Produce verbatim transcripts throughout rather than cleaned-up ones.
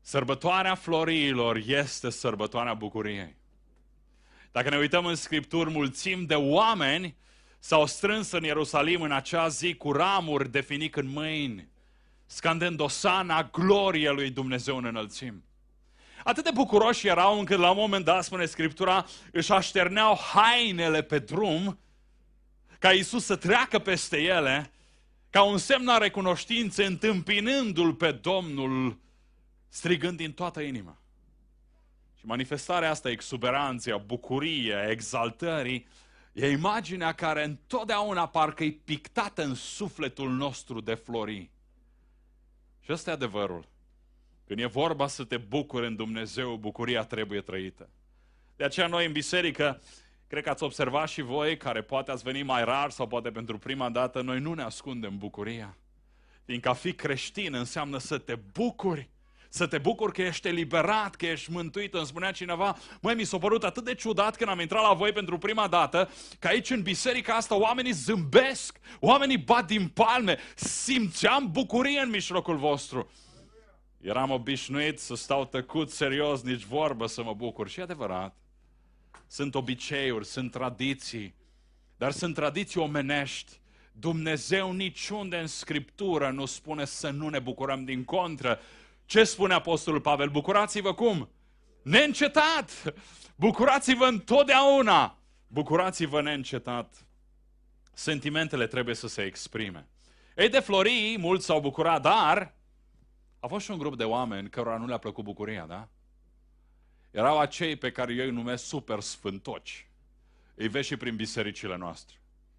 Sărbătoarea Floriilor este sărbătoarea bucuriei. Dacă ne uităm în Scripturi, mulțimi de oameni s-au strâns în Ierusalim în acea zi cu ramuri de finic în mâini, scandând osana, glorie lui Dumnezeu în înălțimi. Atât de bucuroși erau încât la un moment dat, spune Scriptura, își așterneau hainele pe drum ca Iisus să treacă peste ele, ca un semn al recunoștinței, întâmpinându-L pe Domnul, strigând din toată inima. Și manifestarea asta, exuberanței, a bucuriei, a exaltării, e imaginea care întotdeauna parcă e pictată în sufletul nostru de flori. Și ăsta e adevărul. Când e vorba să te bucuri în Dumnezeu, bucuria trebuie trăită. De aceea noi în biserică, cred că ați observat și voi, care poate ați venit mai rar sau poate pentru prima dată, noi nu ne ascundem bucuria. Fiindcă a fi creștin înseamnă să te bucuri, să te bucuri că ești eliberat, că ești mântuit. Îmi spunea cineva, măi, mi s-a părut atât de ciudat când am intrat la voi pentru prima dată, că aici în biserica asta oamenii zâmbesc, oamenii bat din palme, simțeam bucurie în mijlocul vostru. Eram obișnuit să stau tăcut, serios, nici vorbă să mă bucur. Și e adevărat. Sunt obiceiuri, sunt tradiții, dar sunt tradiții omenești. Dumnezeu niciunde în Scriptură nu spune să nu ne bucurăm, din contră. Ce spune Apostolul Pavel? Bucurați-vă cum? Neîncetat! Bucurați-vă întotdeauna! Bucurați-vă neîncetat! Sentimentele trebuie să se exprime. Ei, de Florii, mulți s-au bucurat, dar a fost și un grup de oameni cărora nu le-a plăcut bucuria, da? Erau acei pe care eu îi numesc super sfântoci. Îi vezi și prin bisericile noastre.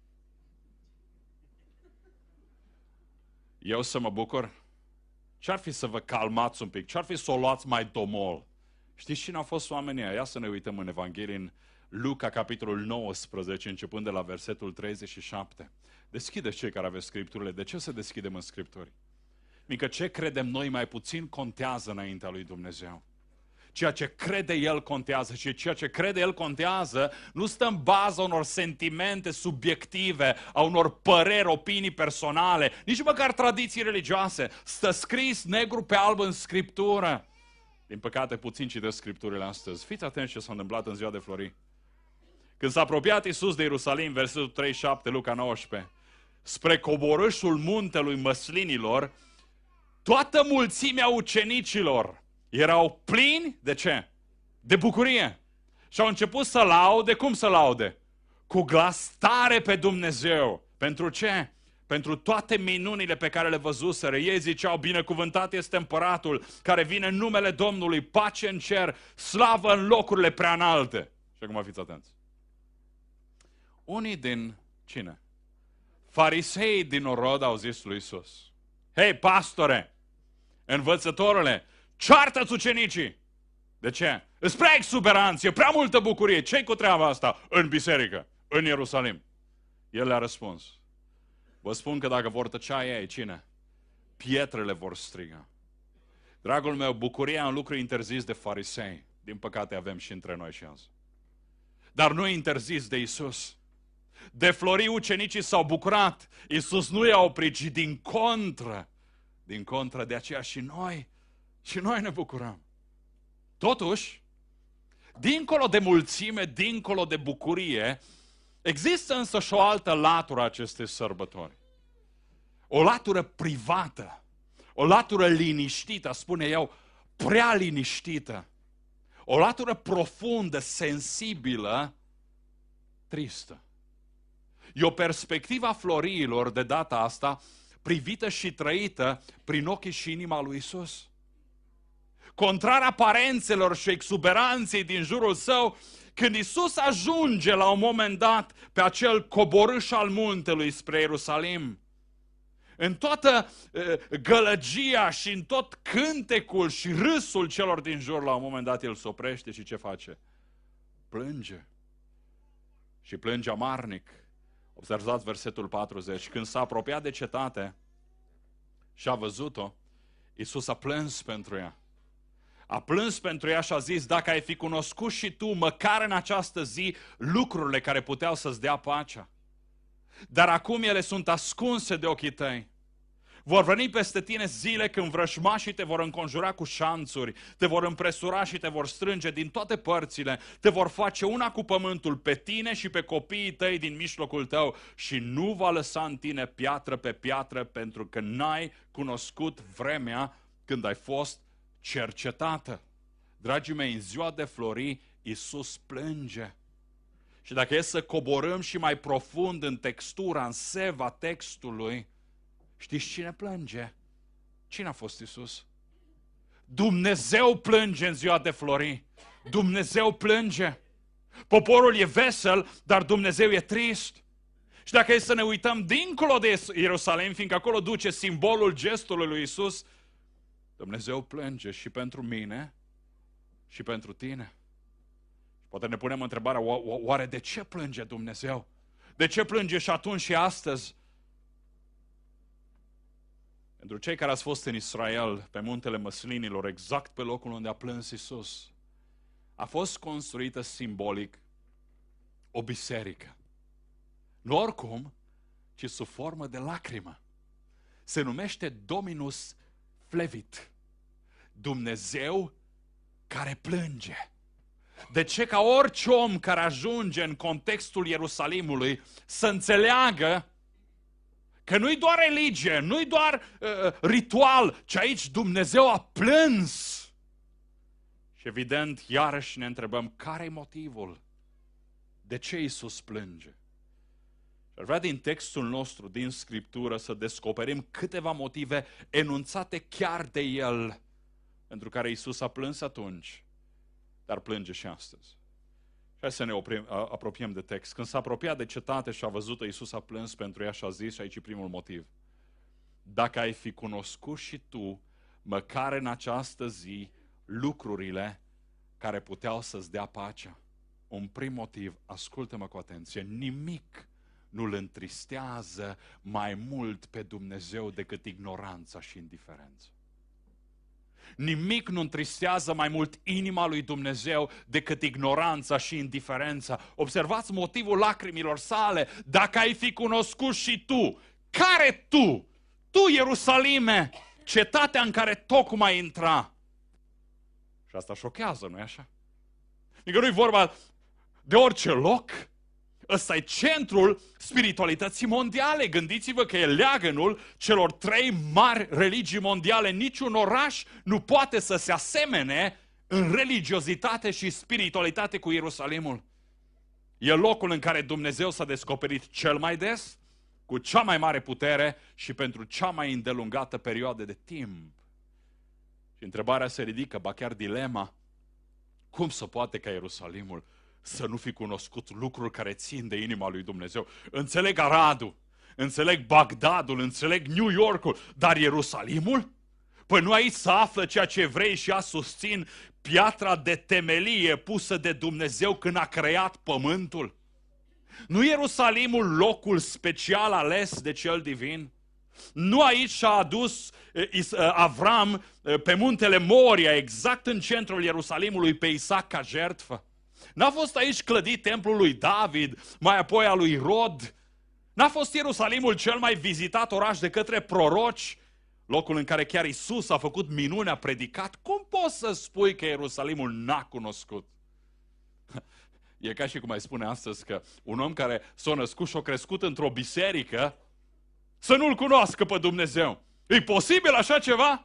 Eu să mă bucur? Ce-ar fi să vă calmați un pic? Ce-ar fi să o luați mai domol? Știți cine au fost oamenii ăia? Ia să ne uităm în Evanghelie, în Luca, capitolul nouăsprezece, începând de la versetul treizeci și șapte. Deschideți cei care aveți Scripturile. De ce să deschidem în Scripturi? Fiindcă ce credem noi mai puțin contează înaintea lui Dumnezeu. Ceea ce crede El contează și ceea ce crede El contează nu stă în baza unor sentimente subiective, a unor păreri, opinii personale, nici măcar tradiții religioase. Stă scris negru pe alb în Scriptură. Din păcate, puțin citesc Scripturile astăzi. Fiți atenți ce s-a întâmplat în ziua de Florii. Când s-a apropiat Iisus de Ierusalim, versetul treizeci și șapte, Luca nouăsprezece, spre coborâșul muntelui Măslinilor, toată mulțimea ucenicilor erau plini de ce? De bucurie. Și au început să laude. Cum să laude? Cu glas tare pe Dumnezeu. Pentru ce? Pentru toate minunile pe care le văzuseră. Ei ziceau, binecuvântat este împăratul care vine în numele Domnului, pace în cer, slavă în locurile prea înalte. Și acum fiți atenți. Unii din cine? Farisei din Orod au zis lui Iisus, hei, pastore, învățătorule, ceartă-ți ucenicii. De ce? Îți prea exuberanță, e prea multă bucurie. Ce-i cu treaba asta în biserică, în Ierusalim? El le-a răspuns, vă spun că dacă vor tăcea ei, cine? Pietrele vor striga. Dragul meu, bucuria e un lucru interzis de farisei. Din păcate avem și între noi și azi. Dar nu e interzis de Iisus. De Florii ucenicii s-au bucurat. Iisus nu i-a oprit, ci din contră. Din contră, de aceea și noi, și noi ne bucurăm. Totuși, dincolo de mulțime, dincolo de bucurie, există însă și o altă latură a acestei sărbători. O latură privată, o latură liniștită, spune eu, prea liniștită. O latură profundă, sensibilă, tristă. E o perspectivă a Floriilor de data asta, privită și trăită prin ochii și inima lui Iisus. Contrar aparențelor și exuberanței din jurul său, când Iisus ajunge la un moment dat pe acel coborâș al muntelui spre Ierusalim, în toată uh, gălăgia și în tot cântecul și râsul celor din jur, la un moment dat el se oprește și ce face? Plânge. Și plânge amarnic. Observați versetul patruzeci. Când s-a apropiat de cetate și a văzut-o, Iisus a plâns pentru ea. A plâns pentru ea și a zis, dacă ai fi cunoscut și tu, măcar în această zi, lucrurile care puteau să-ți dea pacea. Dar acum ele sunt ascunse de ochii tăi. Vor veni peste tine zile când vrășmașii te vor înconjura cu șanțuri, te vor împresura și te vor strânge din toate părțile, te vor face una cu pământul pe tine și pe copiii tăi din mijlocul tău și nu va lăsa în tine piatră pe piatră pentru că n-ai cunoscut vremea când ai fost cercetată. Dragii mei, în ziua de flori, Iisus plânge. Și dacă e să coborâm și mai profund în textura, în seva textului, știți cine plânge? Cine a fost Iisus? Dumnezeu plânge în ziua de flori. Dumnezeu plânge. Poporul e vesel, dar Dumnezeu e trist. Și dacă e să ne uităm dincolo de Ierusalim, fiindcă acolo duce simbolul gestului lui Iisus, Dumnezeu plânge și pentru mine și pentru tine. Poate ne punem întrebarea, oare de ce plânge Dumnezeu? De ce plânge și atunci și astăzi? Pentru cei care ați fost în Israel, pe muntele Măslinilor, exact pe locul unde a plâns Iisus, a fost construită simbolic o biserică. Nu oricum, ci sub formă de lacrimă. Se numește Dominus Flevit. Dumnezeu care plânge. De ce ca orice om care ajunge în contextul Ierusalimului să înțeleagă că nu-i doar religie, nu-i doar uh, ritual, ci aici Dumnezeu a plâns. Și evident, iarăși ne întrebăm, care-i motivul? De ce Iisus plânge? Și ar vrea din textul nostru, din Scriptură, să descoperim câteva motive enunțate chiar de El, pentru care Iisus a plâns atunci, dar plânge și astăzi. Hai să ne oprim, apropiem de text. Când s-a apropiat de cetate și a văzut-o, Iisus a plâns pentru ea și a zis, și aici e primul motiv, dacă ai fi cunoscut și tu, măcar în această zi, lucrurile care puteau să-ți dea pacea. Un prim motiv, ascultă-mă cu atenție, nimic nu-L întristează mai mult pe Dumnezeu decât ignoranța și indiferența. Nimic nu întristează mai mult inima lui Dumnezeu decât ignoranța și indiferența. Observați motivul lacrimilor sale. Dacă ai fi cunoscut și tu, care tu? Tu, Ierusalime, cetatea în care tocmai intra. Și asta șochează, nu-i așa? Adică nu-i vorba de orice loc. Ăsta e centrul spiritualității mondiale. Gândiți-vă că e leagănul celor trei mari religii mondiale. Niciun oraș nu poate să se asemene în religiozitate și spiritualitate cu Ierusalimul. E locul în care Dumnezeu s-a descoperit cel mai des, cu cea mai mare putere și pentru cea mai îndelungată perioadă de timp. Și întrebarea se ridică, ba chiar dilema, cum se poate ca Ierusalimul să nu fi cunoscut lucruri care țin de inima lui Dumnezeu? Înțeleg Aradul, înțeleg Bagdadul, înțeleg New Yorkul, dar Ierusalimul? Păi nu aici se află ceea ce evrei și ea susțin, piatra de temelie pusă de Dumnezeu când a creat pământul? Nu Ierusalimul locul special ales de cel divin? Nu aici și-a adus Avram pe muntele Moria, exact în centrul Ierusalimului, pe Isaac ca jertfă? N-a fost aici clădit templul lui David, mai apoi al lui Irod? N-a fost Ierusalimul cel mai vizitat oraș de către proroci, locul în care chiar Iisus a făcut minune, a predicat? Cum poți să spui că Ierusalimul n-a cunoscut? E ca și cum ai spune astăzi că un om care s-a născut și a crescut într-o biserică să nu-L cunoască pe Dumnezeu. E posibil așa ceva?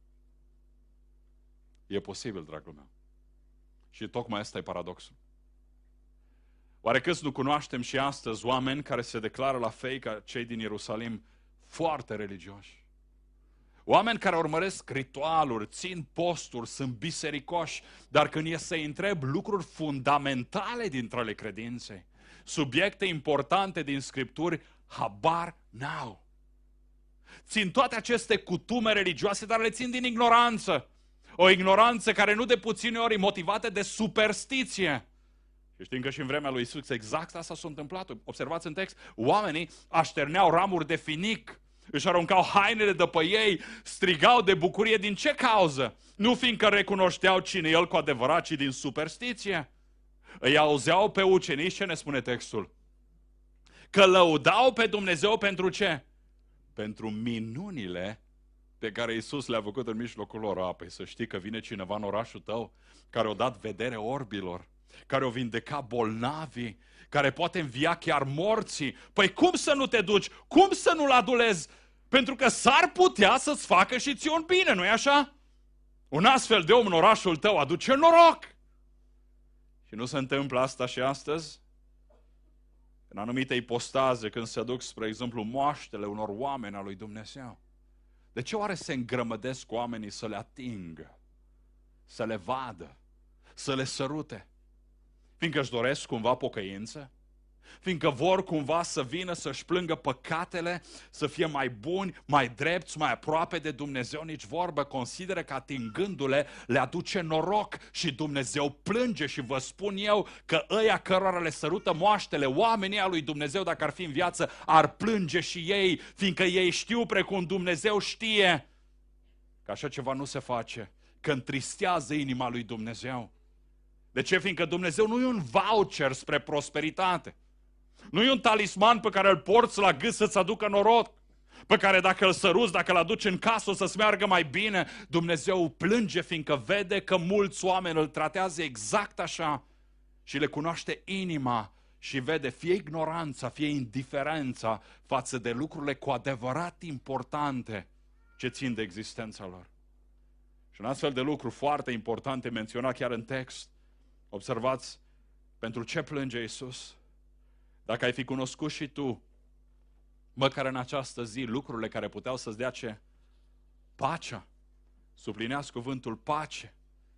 E posibil, dragul meu. Și tocmai ăsta e paradoxul. Oare câți nu cunoaștem și astăzi oameni care se declară la fei ca cei din Ierusalim foarte religioși? Oameni care urmăresc ritualuri, țin posturi, sunt bisericoși, dar când e să-i întreb lucruri fundamentale dintre ale credinței, subiecte importante din Scripturi, habar n-au. Țin toate aceste cutume religioase, dar le țin din ignoranță. O ignoranță care nu de puține ori e motivată de superstiție. Și știm că și în vremea lui Iisus exact asta s-a întâmplat. Observați în text, oamenii așterneau ramuri de finic, își aruncau hainele de pe ei, strigau de bucurie. Din ce cauză? Nu fiindcă recunoșteau cine El cu adevărat, ci din superstiție. Îi auzeau pe ucenici, ce ne spune textul? Că lăudau pe Dumnezeu pentru ce? pentru minunile pe care Iisus le-a făcut în mijlocul lor. Apoi să știi că vine cineva în orașul tău care o dat vedere orbilor, care o vindeca bolnavii, care poate învia chiar morții. Păi cum să nu te duci? Cum să nu-l adulezi? Pentru că s-ar putea să-ți facă și ție un bine, nu-i așa? Un astfel de om în orașul tău aduce noroc. Și nu se întâmplă asta și astăzi? În anumite ipostaze, când se duc, spre exemplu, moaștele unor oameni al lui Dumnezeu. De ce oare se îngrămădesc oamenii să le atingă, să le vadă, să le sărute? Fiindcă își doresc cumva pocăință? Fiindcă vor cumva să vină să-și plângă păcatele, să fie mai buni, mai drepți, mai aproape de Dumnezeu? Nici vorbă, consideră că atingându-le le aduce noroc și Dumnezeu plânge. Și vă spun eu că ăia cărora le sărută moaștele, oamenii al lui Dumnezeu, dacă ar fi în viață, ar plânge și ei, fiindcă ei știu precum Dumnezeu știe că așa ceva nu se face, că întristează inima lui Dumnezeu. De ce? Fiindcă Dumnezeu nu e un voucher spre prosperitate. Nu e un talisman pe care îl porți la gât să-ți aducă noroc, pe care dacă îl săruți, dacă îl aduci în casă, o să-ți meargă mai bine. Dumnezeu plânge fiindcă vede că mulți oameni îl tratează exact așa și le cunoaște inima și vede fie ignoranța, fie indiferența față de lucrurile cu adevărat importante ce țin de existența lor. Și un astfel de lucru foarte important e menționat chiar în text. Observați, pentru ce plânge Iisus? Dacă ai fi cunoscut și tu, măcar în această zi, lucrurile care puteau să-ți dea ce? Pacea. Sublineați cuvântul pace.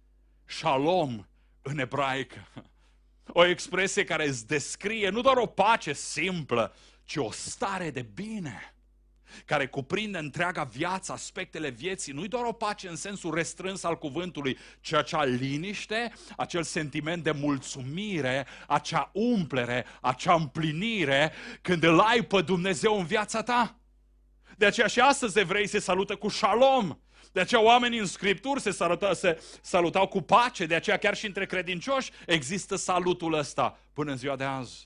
Shalom în ebraică. O expresie care îți descrie nu doar o pace simplă, ci o stare de bine, care cuprinde întreaga viață, aspectele vieții. Nu-i doar o pace în sensul restrâns al cuvântului, ci acea liniște, acel sentiment de mulțumire, acea umplere, acea împlinire, când îl ai pe Dumnezeu în viața ta. De aceea și astăzi evrei se salută cu shalom. De aceea oamenii în Scripturi se, salută, se salutau cu pace. De aceea chiar și între credincioși există salutul ăsta până în ziua de azi.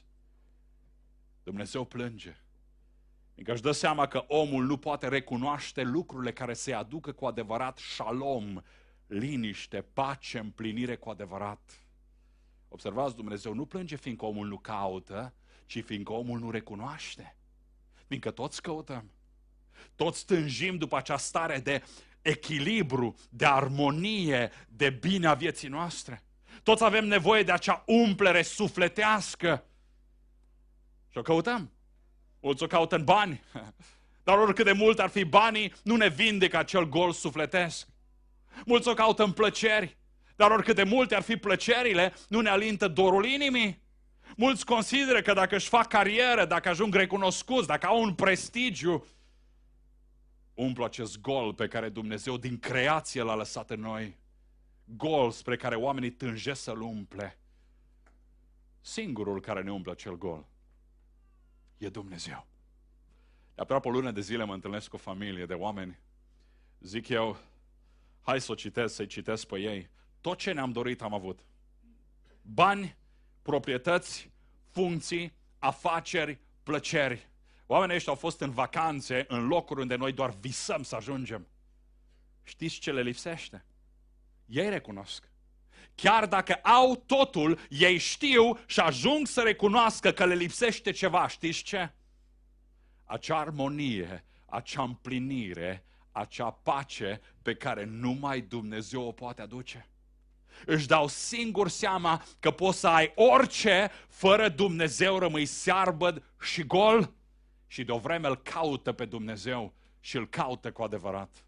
Dumnezeu plânge. Încă își dă seama că omul nu poate recunoaște lucrurile care se aducă cu adevărat shalom, liniște, pace, împlinire cu adevărat. Observați, Dumnezeu nu plânge fiindcă omul nu caută, ci fiindcă omul nu recunoaște. Fiindcă toți căutăm. Toți tânjim după acea stare de echilibru, de armonie, de bine a vieții noastre. Toți avem nevoie de acea umplere sufletească. Și o căutăm. Mulți o caută în bani, dar oricât de mult ar fi banii, nu ne vindecă acel gol sufletesc. Mulți o caută în plăceri, dar oricât de multe ar fi plăcerile, nu ne alintă dorul inimii. Mulți consideră că dacă își fac carieră, dacă ajung recunoscuți, dacă au un prestigiu, umplu acest gol pe care Dumnezeu din creație l-a lăsat în noi. Gol spre care oamenii tânjesc să-l umple. Singurul care ne umple acel gol e Dumnezeu. De aproape o lună de zile mă întâlnesc cu o familie de oameni. Zic eu, hai să o citesc, să-i citesc pe ei. Tot ce ne-am dorit am avut. Bani, proprietăți, funcții, afaceri, plăceri. Oamenii ăștia au fost în vacanțe, în locuri unde noi doar visăm să ajungem. Știți ce le lipsește? Ei recunosc. Chiar dacă au totul, ei știu și ajung să recunoască că le lipsește ceva. Știți ce? Acea armonie, acea împlinire, acea pace pe care numai Dumnezeu o poate aduce. Își dau singur seama că poți să ai orice, fără Dumnezeu rămâi searbăd și gol. Și de o vreme îl caută pe Dumnezeu și îl caută cu adevărat.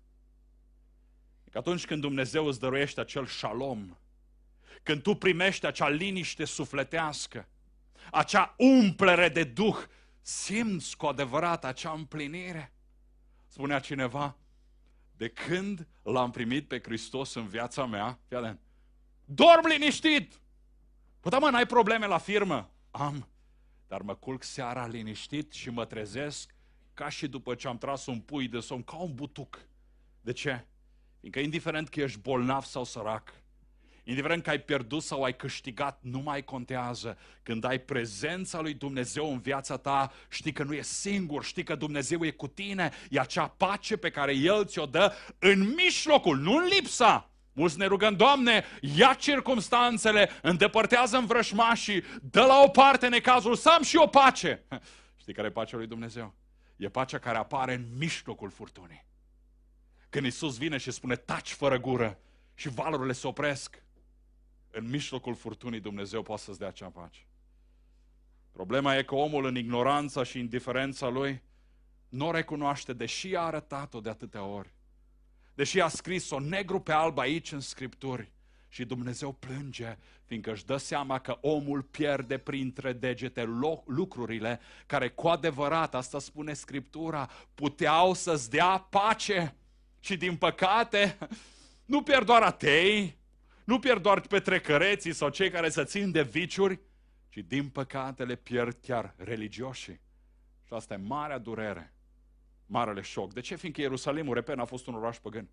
Că atunci când Dumnezeu îți dăruiește acel shalom, când tu primești acea liniște sufletească, acea umplere de Duh, simți cu adevărat acea împlinire. Spunea cineva, de când l-am primit pe Hristos în viața mea, fii dorm liniștit. Păi da, mă, n-ai probleme la firmă? Am, dar mă culc seara liniștit și mă trezesc ca și după ce am tras un pui de somn, ca un butuc. De ce? Fiindcă indiferent că ești bolnav sau sărac, indiferent că ai pierdut sau ai câștigat, nu mai contează. Când ai prezența lui Dumnezeu în viața ta, știi că nu e singur, știi că Dumnezeu e cu tine, e acea pace pe care El ți-o dă în mijlocul, nu în lipsa. Mulți ne rugăm, Doamne, ia circumstanțele, îndepărtează învrășmașii, dă la o parte necazul, să am și o pace. Știi care e pacea lui Dumnezeu? E pacea care apare în mijlocul furtunii. Când Iisus vine și spune, taci fără gură, și valurile se opresc, în mijlocul furtunii Dumnezeu poate să-ți dea acea pace. Problema e că omul, în ignoranța și indiferența lui, nu o recunoaște, deși a arătat-o de atâtea ori. Deși a scris-o negru pe alb aici în Scripturi. Și Dumnezeu plânge, fiindcă își dă seama că omul pierde printre degete lucrurile care cu adevărat, asta spune Scriptura, puteau să-ți dea pace. Și din păcate, nu pierd doar atei, nu pierd doar petrecăreții sau cei care se țin de viciuri, ci din păcate le pierd chiar religioșii. Și asta e marea durere, marele șoc. De ce? Fiindcă Ierusalimul, repet, a fost un oraș păgân.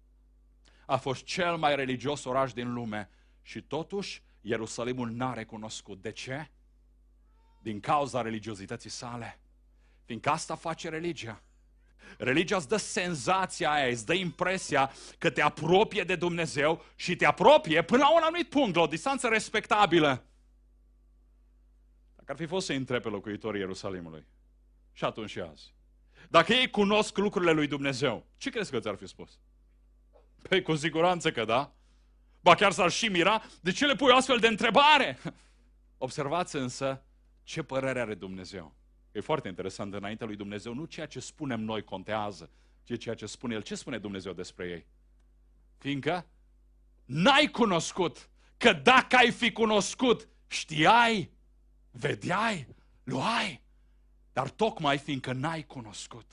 A fost cel mai religios oraș din lume și totuși Ierusalimul n-a recunoscut. De ce? Din cauza religiozității sale. Fiindcă asta face religia. Religia îți dă senzația aia, îți dă impresia că te apropie de Dumnezeu și te apropie până la un anumit punct, la o distanță respectabilă. Dacă ar fi fost să intre pe locuitorii Ierusalimului, și atunci și azi, dacă ei cunosc lucrurile lui Dumnezeu, ce crezi că ți-ar fi spus? Păi cu siguranță că da. Ba chiar s-ar și mira, de ce le pui o astfel de întrebare? Observați însă ce părere are Dumnezeu. E foarte interesant, înaintea lui Dumnezeu, nu ceea ce spunem noi contează, ci ceea ce spune El. Ce spune Dumnezeu despre ei? Fiindcă n-ai cunoscut, că dacă ai fi cunoscut, știai, vedeai, luai, dar tocmai fiindcă n-ai cunoscut.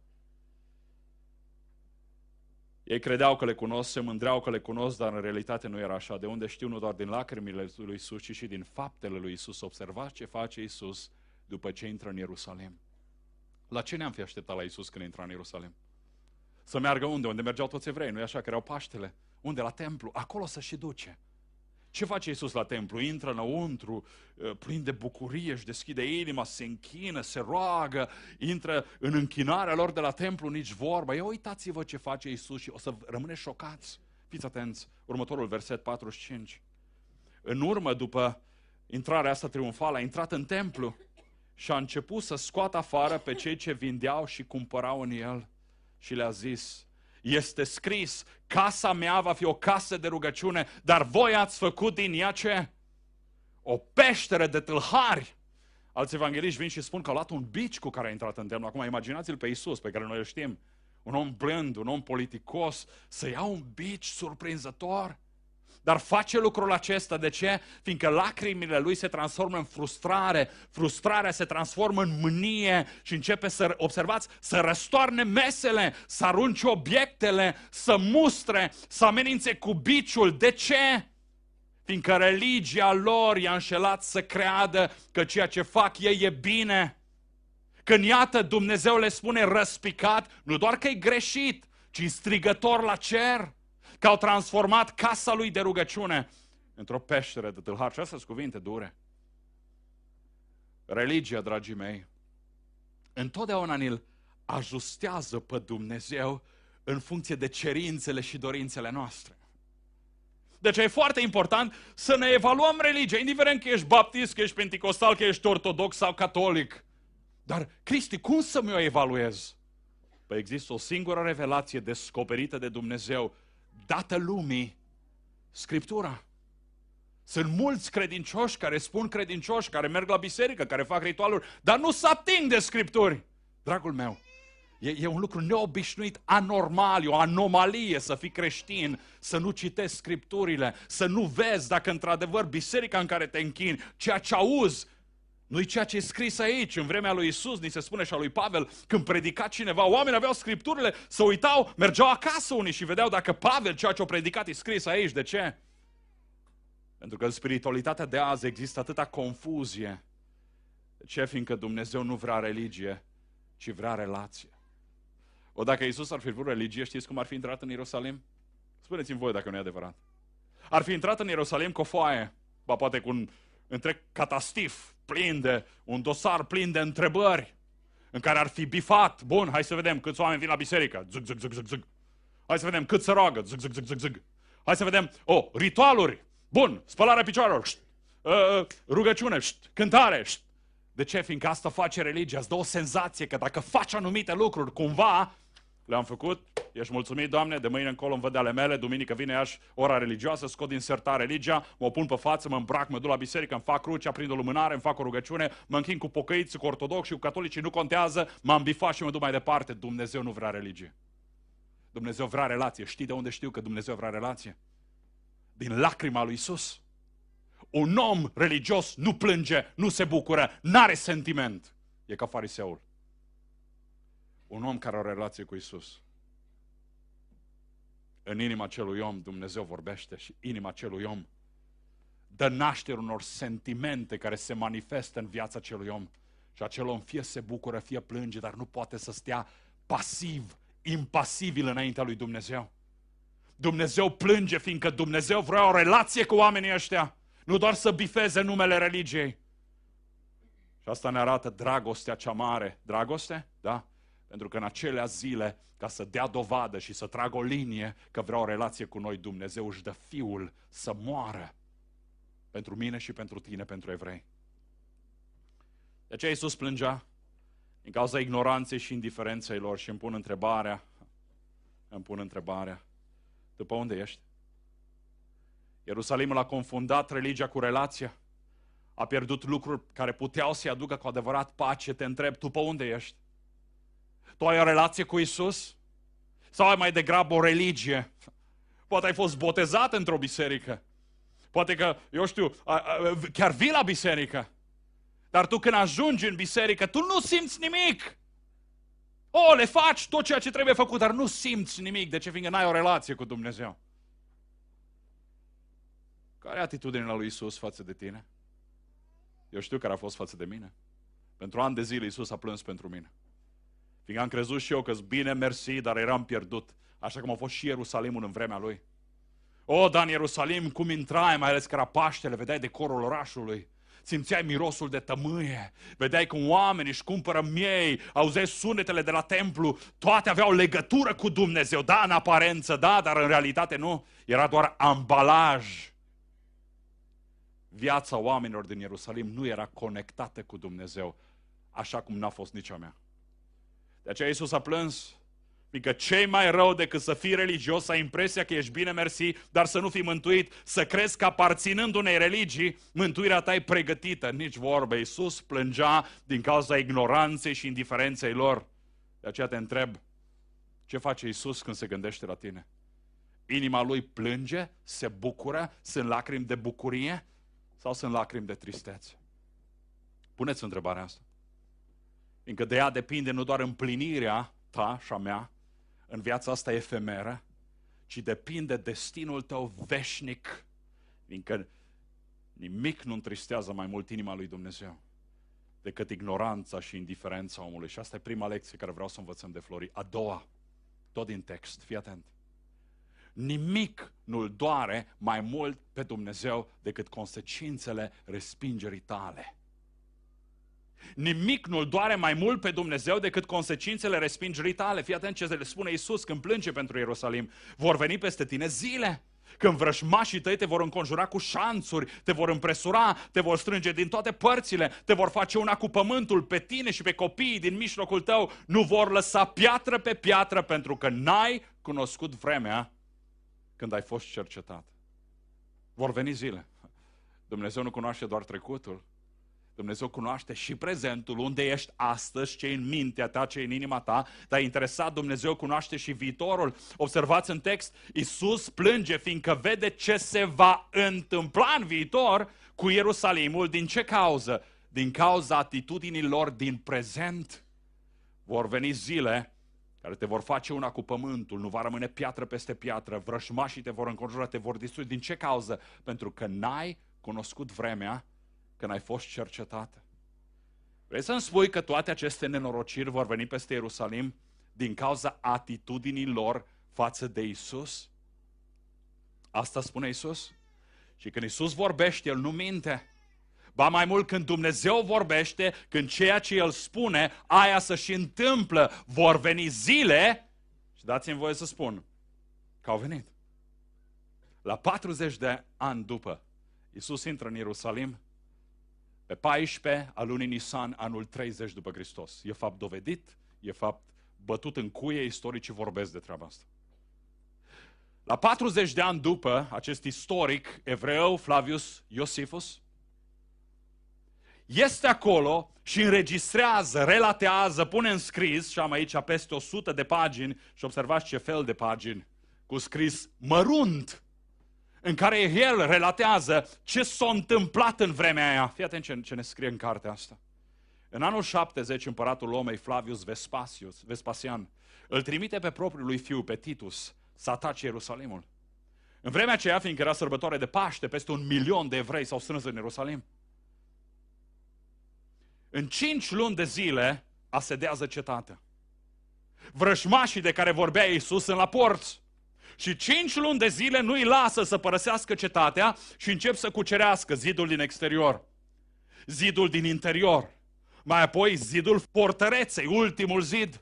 Ei credeau că le cunosc, se mândreau că le cunosc, dar în realitate nu era așa. De unde știu nu doar din lacrimile lui Iisus, ci și din faptele lui Iisus. Observați ce face Iisus după ce intră în Ierusalim. La ce ne-am fi așteptat la Iisus când intra în Ierusalim? Să meargă unde? Unde mergeau toți evrei, nu-i așa? Că erau Paștele. Unde? La templu. Acolo să și duce. Ce face Iisus la templu? Intră înăuntru, plin de bucurie, își deschide inima, se închină, se roagă, intră în închinarea lor de la templu, nici vorba. Ia uitați-vă ce face Iisus și o să rămâneți șocați. Fiți atenți, următorul verset patruzeci și cinci. În urmă, după intrarea asta triumfală, a intrat în templu și a început să scoată afară pe cei ce vindeau și cumpărau în el. Și le-a zis, este scris, casa mea va fi o casă de rugăciune, dar voi ați făcut din ea ce? O peșteră de tâlhari. Alți evangeliști vin și spun că a luat un bici cu care a intrat în templu. Acum imaginați-l pe Iisus, pe care noi îl știm. Un om blând, un om politicos, să ia un bici surprinzător. Dar face lucrul acesta, de ce? Fiindcă lacrimile lui se transformă în frustrare, frustrarea se transformă în mânie și începe să, observați, să răstoarne mesele, să arunce obiectele, să mustre, să amenințe cu biciul. De ce? Fiindcă religia lor i-a înșelat să creadă că ceea ce fac ei e bine. Când iată Dumnezeu le spune răspicat, nu doar că e greșit, ci strigător la cer, că au transformat casa lui de rugăciune într-o peșteră de tâlhari. Și astea sunt cuvinte dure. Religia, dragii mei, întotdeauna ne-l ajustează pe Dumnezeu în funcție de cerințele și dorințele noastre. Deci e foarte important să ne evaluăm religia, indiferent că ești baptist, că ești penticostal, că ești ortodox sau catolic. Dar, Cristi, cum să mi-o evaluez? Păi există o singură revelație descoperită de Dumnezeu, dată lumii, Scriptura. Sunt mulți credincioși care spun credincioși, care merg la biserică, care fac ritualuri, dar nu se ating de Scripturi. Dragul meu, e, e un lucru neobișnuit, anormal, e o anomalie să fii creștin, să nu citești Scripturile, să nu vezi dacă într-adevăr biserica în care te închini, ceea ce auzi, nu-i ceea ce e scris aici. În vremea lui Iisus, ni se spune și a lui Pavel, când predica cineva, oamenii aveau Scripturile, se uitau, mergeau acasă unii și vedeau dacă Pavel, ceea ce a predicat, e scris aici. De ce? Pentru că în spiritualitatea de azi există atâta confuzie. De ce? Fiindcă Dumnezeu nu vrea religie, ci vrea relație. O, dacă Iisus ar fi vrut religie, știți cum ar fi intrat în Ierusalim? Spuneți-mi voi dacă nu e adevărat. ar fi intrat în Ierusalim cu o foaie, ba poate cu un întreg catastif plin de, un dosar plin de întrebări, în care ar fi bifat. Bun, hai să vedem câți oameni vin la biserică. Zig, zig, zig, zig, zig. Hai să vedem cât se roagă. Zig, zig, zig, zig, zig. Hai să vedem, oh, ritualuri. Bun, spălarea picioarelor. Șt. Uh, rugăciune, șt. Cântare. Șt. De ce? Fiindcă asta face religia. Îți dă o senzație că dacă faci anumite lucruri, cumva le-am făcut, ești mulțumit, Doamne, de mâine încolo îmi văd ale mele, duminică vine iași ora religioasă, scot din sertar religia, mă pun pe față, mă îmbrac, mă duc la biserică, îmi fac crucea, prind o lumânare, îmi fac o rugăciune, mă închin cu pocăiți, cu ortodoxi, cu catolicii, nu contează, m-am bifat și mă duc mai departe. Dumnezeu nu vrea religie. Dumnezeu vrea relație. Știi de unde știu că Dumnezeu vrea relație? Din lacrima lui Iisus. Un om religios nu plânge, nu se bucură, n-are sentiment. E ca fariseul. Un om care are o relație cu Iisus. În inima acelui om Dumnezeu vorbește și inima acelui om dă naștere unor sentimente care se manifestă în viața acelui om. Și acel om fie se bucură, fie plânge, dar nu poate să stea pasiv, impasibil înaintea lui Dumnezeu. Dumnezeu plânge fiindcă Dumnezeu vrea o relație cu oamenii ăștia, nu doar să bifeze numele religiei. Și asta ne arată dragostea cea mare. Dragoste? Da? Pentru că în acelea zile, ca să dea dovadă și să tragă o linie că vrea o relație cu noi, Dumnezeu își dă Fiul să moară pentru mine și pentru tine, pentru evrei. De aceea Iisus plângea din cauza ignoranței și indiferenței lor și îmi pun întrebarea, îmi pun întrebarea, după unde ești? Ierusalimul a confundat religia cu relația, a pierdut lucruri care puteau să-i aducă cu adevărat pace. Te întreb, tu pe unde ești? Tu ai o relație cu Iisus? Sau ai mai degrabă o religie? Poate ai fost botezat într-o biserică. Poate că, eu știu, chiar vii la biserică. Dar tu când ajungi în biserică, tu nu simți nimic. O, le faci tot ceea ce trebuie făcut, dar nu simți nimic. De ce? Fiindcă n-ai o relație cu Dumnezeu. Care e atitudinea lui Iisus față de tine? Eu știu care a fost față de mine. Pentru ani de zile Iisus a plâns pentru mine. Fiindcă am crezut și eu că-s bine, mersi, dar eram pierdut. Așa cum a fost și Ierusalimul în vremea lui. O, dar în Ierusalim, cum intrai, mai ales că era Paștele, vedeai decorul orașului. Simțeai mirosul de tămâie, vedeai cum oamenii își cumpără miei, auzeai sunetele de la templu, toate aveau legătură cu Dumnezeu, da, în aparență, da, dar în realitate nu, era doar ambalaj. Viața oamenilor din Ierusalim nu era conectată cu Dumnezeu, așa cum n-a fost nici a mea. De aceea Iisus a plâns, fiindcă ce mai rău decât să fii religios, să ai impresia că ești bine mersi, dar să nu fii mântuit, să crezi că aparținând unei religii, mântuirea ta e pregătită. Nici vorbe. Iisus plângea din cauza ignoranței și indiferenței lor. De aceea te întreb, ce face Iisus când se gândește la tine? Inima lui plânge, se bucură, sunt lacrimi de bucurie sau sunt lacrimi de tristețe? Puneți întrebarea asta. Fiindcă de ea depinde nu doar împlinirea ta și a mea în viața asta efemeră, ci depinde destinul tău veșnic. Fiindcă nimic nu întristează mai mult inima lui Dumnezeu decât ignoranța și indiferența omului. Și asta e prima lecție care vreau să învățăm de Flori. A doua, tot din text, fii atent. Nimic nu-l doare mai mult pe Dumnezeu decât consecințele respingerii tale. Nimic nu-l doare mai mult pe Dumnezeu decât consecințele respingerii tale. Fii atent ce le spune Iisus când plânge pentru Ierusalim. Vor veni peste tine zile când vrăjmașii tăi te vor înconjura cu șanțuri, te vor împresura, te vor strânge din toate părțile, te vor face una cu pământul, pe tine și pe copiii din mijlocul tău. Nu vor lăsa piatră pe piatră pentru că n-ai cunoscut vremea când ai fost cercetat. Vor veni zile. Dumnezeu nu cunoaște doar trecutul. Dumnezeu cunoaște și prezentul, unde ești astăzi, ce în mintea ta, ce în inima ta, dar interesat, Dumnezeu cunoaște și viitorul. Observați în text, Iisus plânge fiindcă vede ce se va întâmpla în viitor cu Ierusalimul. Din ce cauză? Din cauza atitudinilor din prezent. Vor veni zile care te vor face una cu pământul, nu va rămâne piatră peste piatră, vrăjmașii te vor înconjura, te vor distrui. Din ce cauză? Pentru că n-ai cunoscut vremea când ai fost cercetată. Vrei să-mi spui că toate aceste nenorociri vor veni peste Ierusalim din cauza atitudinii lor față de Iisus? Asta spune Iisus. Și când Iisus vorbește, El nu minte. Ba mai mult, când Dumnezeu vorbește, când ceea ce El spune, aia să și întâmplă. Vor veni zile, și dați-mi voie să spun, că au venit. La patruzeci de ani după, Iisus intră în Ierusalim, pe paisprezece a lunii Nisan, anul treizeci după Hristos. E fapt dovedit, e fapt bătut în cuie, istoricii vorbesc de treaba asta. La patruzeci de ani după, acest istoric evreu, Flavius Iosifus, este acolo și înregistrează, relatează, pune în scris, și am aici peste o sută de pagini, și observați ce fel de pagini, cu scris mărunt, în care el relatează ce s-a întâmplat în vremea aia. Fii atent ce, ce ne scrie în cartea asta. În anul șaptezeci, împăratul Romei, Flavius Vespasius, Vespasian, îl trimite pe propriul lui fiu, pe Titus, să atace Ierusalimul. În vremea aceea, fiindcă era sărbătoare de Paște, peste un milion de evrei s-au strâns în Ierusalim. În cinci luni de zile asedează cetatea. Vrăjmașii de care vorbea Iisus sunt la porți. Și cinci luni de zile nu îi lasă să părăsească cetatea și încep să cucerească zidul din exterior, zidul din interior, mai apoi zidul fortăreței, ultimul zid.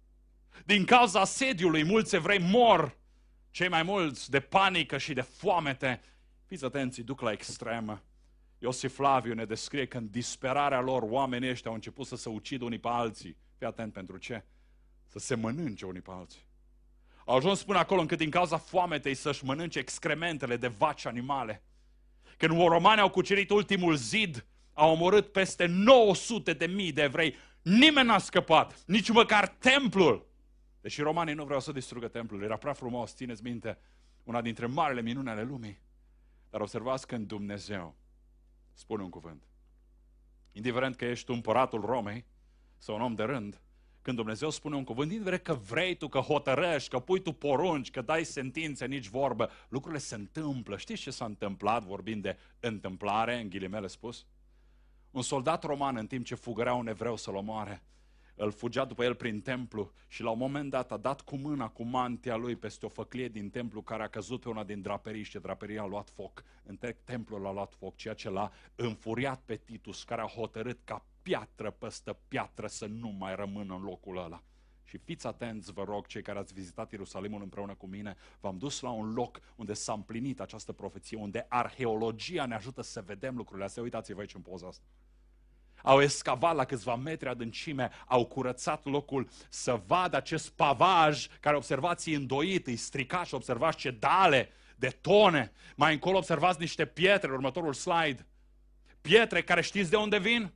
Din cauza asediului, mulți evrei mor, cei mai mulți de panică și de foamete. Fiți atenți, duc la extremă. Iosif Flaviu ne descrie că în disperarea lor oamenii ăștia au început să se ucidă unii pe alții. Fii atent pentru ce? Să se mănânce unii pe alții. Au ajuns până acolo încât din cauza foametei să-și mănânce excrementele de vaci animale. Când romanii au cucerit ultimul zid, au omorât peste nouă sute de mii de evrei. Nimeni n-a scăpat, nici măcar templul. Deși romanii nu vreau să distrugă templul, era prea frumos, țineți minte, una dintre marile minuni ale lumii. Dar observați când Dumnezeu spune un cuvânt. Indiferent că ești împăratul Romei sau un om de rând, când Dumnezeu spune un cuvânt, indiferent că vrei tu, că hotărăști, că pui tu porunci, că dai sentințe, nici vorbă, lucrurile se întâmplă. Știți ce s-a întâmplat, vorbind de întâmplare, în ghilimele spus? Un soldat roman, în timp ce fugărea un evreu să-l omoare, îl fugea după el prin templu și la un moment dat a dat cu mâna, cu mantia lui peste o făclie din templu care a căzut pe una din draperii și draperia a luat foc. Întreg templul a luat foc, ceea ce l-a înfuriat pe Titus, care a hotărât ca piatră peste piatră să nu mai rămână în locul ăla. Și fiți atenți, vă rog, cei care ați vizitat Ierusalimul împreună cu mine, v-am dus la un loc unde s-a împlinit această profeție, unde arheologia ne ajută să vedem lucrurile astea. Uitați-vă aici în poza asta. Au escavat la câțiva metri adâncime, au curățat locul să vadă acest pavaj care, observați, e îndoit, îi stricat și observați ce dale de tone. Mai încolo observați niște pietre, următorul slide. Pietre care știți de unde vin?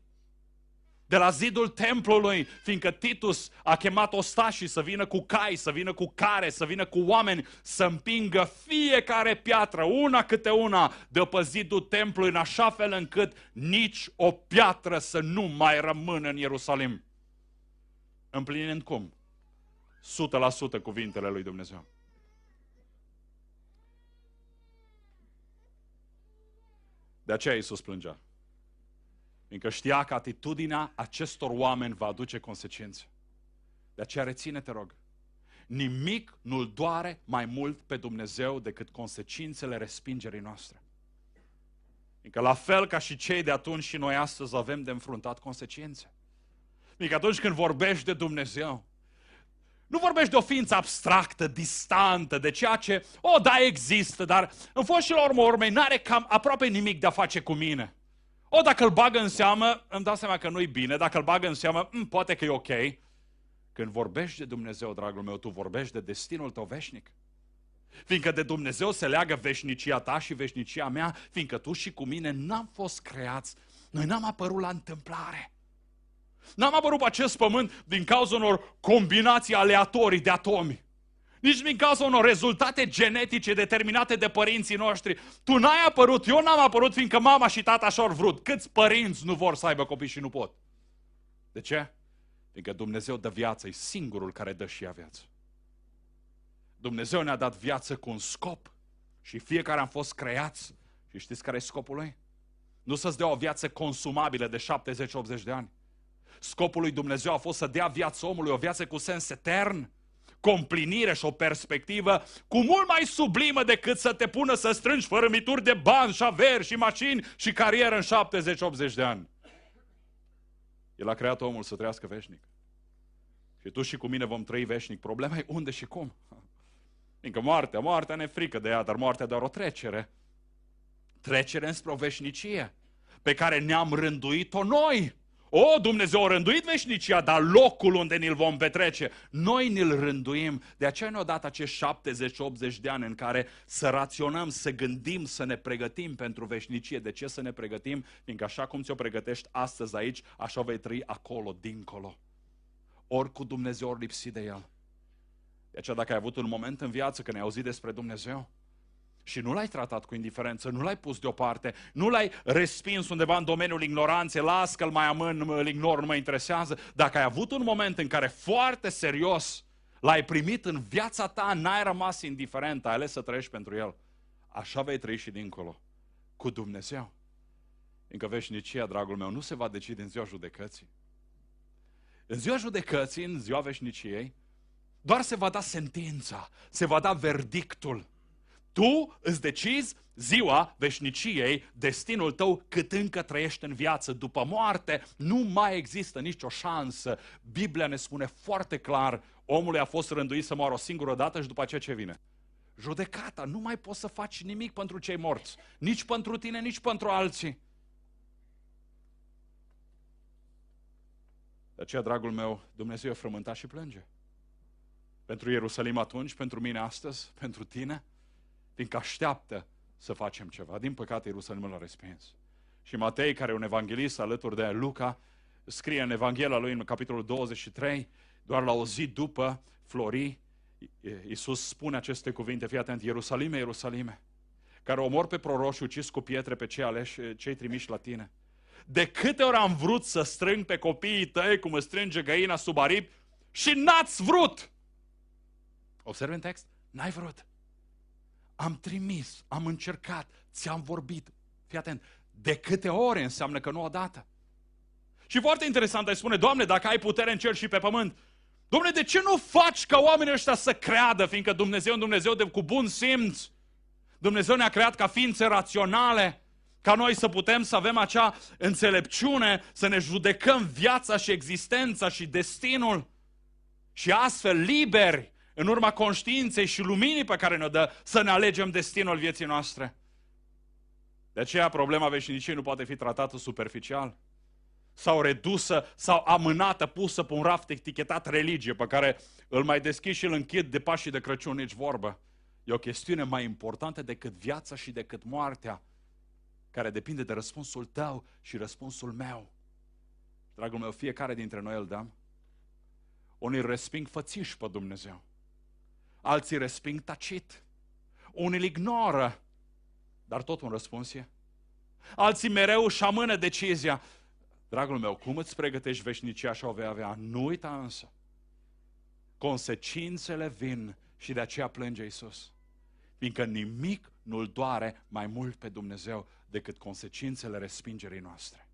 De la zidul templului, fiindcă Titus a chemat ostașii să vină cu cai, să vină cu care, să vină cu oameni, să împingă fiecare piatră, una câte una, de pe zidul templului, în așa fel încât nici o piatră să nu mai rămână în Ierusalim. Împlinind cum? o sută la sută cuvintele lui Dumnezeu. De aceea Iisus plângea. Fiindcă știa că atitudinea acestor oameni va aduce consecințe. De aceea reține, te rog, nimic nu-L doare mai mult pe Dumnezeu decât consecințele respingerii noastre. Fiindcă la fel ca și cei de atunci și noi astăzi avem de înfruntat consecințe. Fiindcă atunci când vorbești de Dumnezeu, nu vorbești de o ființă abstractă, distantă, de ceea ce, o, da, există, dar în fost și la urmă urmei n-are cam aproape nimic de a face cu mine. O, dacă îl bagă în seamă, îmi dau seama că nu-i bine, dacă îl bagă în seamă, m, poate că e ok. Când vorbești de Dumnezeu, dragul meu, tu vorbești de destinul tău veșnic. Fiindcă de Dumnezeu se leagă veșnicia ta și veșnicia mea, fiindcă tu și cu mine n-am fost creați, noi n-am apărut la întâmplare. N-am apărut pe acest pământ din cauza unor combinații aleatorii de atomi. Nici din cauza unor rezultate genetice determinate de părinții noștri. Tu n-ai apărut, eu n-am apărut, fiindcă mama și tata și-au vrut. Câți părinți nu vor să aibă copii și nu pot? De ce? Fiindcă Dumnezeu dă viață, e singurul care dă și ea viață. Dumnezeu ne-a dat viață cu un scop și fiecare am fost creați. Și știți care e scopul lui? Nu să-ți dea o viață consumabilă de șaptezeci optzeci de ani. Scopul lui Dumnezeu a fost să dea viață omului, o viață cu sens etern. cu o împlinire și o perspectivă cu mult mai sublimă decât să te pună să strângi fărâmituri de bani și averi și mașini și carieră în șaptezeci optzeci de ani. El a creat omul să trăiască veșnic. Și tu și cu mine vom trăi veșnic. Problema e unde și cum. Fiindcă moartea, moartea ne frică de ea, dar moartea doar o trecere. Trecere înspre o veșnicie pe care ne-am rânduit-o noi. O, Dumnezeu a rânduit veșnicia, dar locul unde ne-l vom petrece, noi ne-l rânduim. De aceea ne-a dat acești șaptezeci optzeci de ani în care să raționăm, să gândim, să ne pregătim pentru veșnicie. De ce să ne pregătim? Fiindcă așa cum ți-o pregătești astăzi aici, așa vei trăi acolo, dincolo. Ori cu Dumnezeu, ori lipsit de El. De aceea dacă ai avut un moment în viață când ai auzit despre Dumnezeu și nu l-ai tratat cu indiferență, nu l-ai pus deoparte, nu l-ai respins undeva în domeniul ignoranței, las că-l mai amân, îl ignor, nu mă interesează. Dacă ai avut un moment în care foarte serios l-ai primit în viața ta, n-ai rămas indiferent, ai ales să trăiești pentru El, așa vei trăi și dincolo, cu Dumnezeu. Încă veșnicia, dragul meu, nu se va decide în ziua judecății. În ziua judecății, în ziua veșniciei, doar se va da sentința, se va da verdictul. Tu îți decizi ziua veșniciei, destinul tău cât încă trăiești în viață. După moarte nu mai există nicio șansă. Biblia ne spune foarte clar, omului a fost rânduit să moară o singură dată și după aceea ce vine? Judecata. Nu mai poți să faci nimic pentru cei morți. Nici pentru tine, nici pentru alții. De aceea, dragul meu, Dumnezeu e frământat și plânge. Pentru Ierusalim atunci, pentru mine astăzi, pentru tine, fiindcă așteaptă să facem ceva. Din păcate, Ierusalimul l-a respins. Și Matei, care e un evanghelist alături de Luca, scrie în Evanghelia lui, în capitolul douăzeci și trei, doar la o zi după flori, Iisus spune aceste cuvinte, fii atent, Ierusalime, Ierusalime, care omor pe proroși, ucis cu pietre pe cei aleși, cei trimiși la tine. De câte ori am vrut să strâng pe copiii tăi, cum îți strânge găina sub aripi, și n-ați vrut! Observi în text? N-ai vrut. Am trimis, am încercat, ți-am vorbit. Fii atent, de câte ori înseamnă că nu odată. Și foarte interesant, ai spune, Doamne, dacă ai putere în cer și pe pământ, Doamne, de ce nu faci ca oamenii ăștia să creadă, fiindcă Dumnezeu e un Dumnezeu de, cu bun simț? Dumnezeu ne-a creat ca ființe raționale, ca noi să putem să avem acea înțelepciune, să ne judecăm viața și existența și destinul și astfel liberi, în urma conștiinței și luminii pe care ne-o dă, să ne alegem destinul vieții noastre. De aceea problema veșniciei nu poate fi tratată superficial sau redusă sau amânată, pusă pe un raft etichetat religie, pe care îl mai deschid și îl închid de Pașii de Crăciun, nici vorbă. E o chestiune mai importantă decât viața și decât moartea, care depinde de răspunsul tău și răspunsul meu. Dragul meu, fiecare dintre noi îl dăm. Unii resping fățiși pe Dumnezeu. Alții resping tacit. Unii îl ignoră, dar tot un răspuns e. Alții mereu își amână decizia. Dragul meu, cum îți pregătești veșnicia și o vei avea? Nu uita însă. Consecințele vin și de aceea plânge Iisus. Fiindcă nimic nu-L doare mai mult pe Dumnezeu decât consecințele respingerii noastre.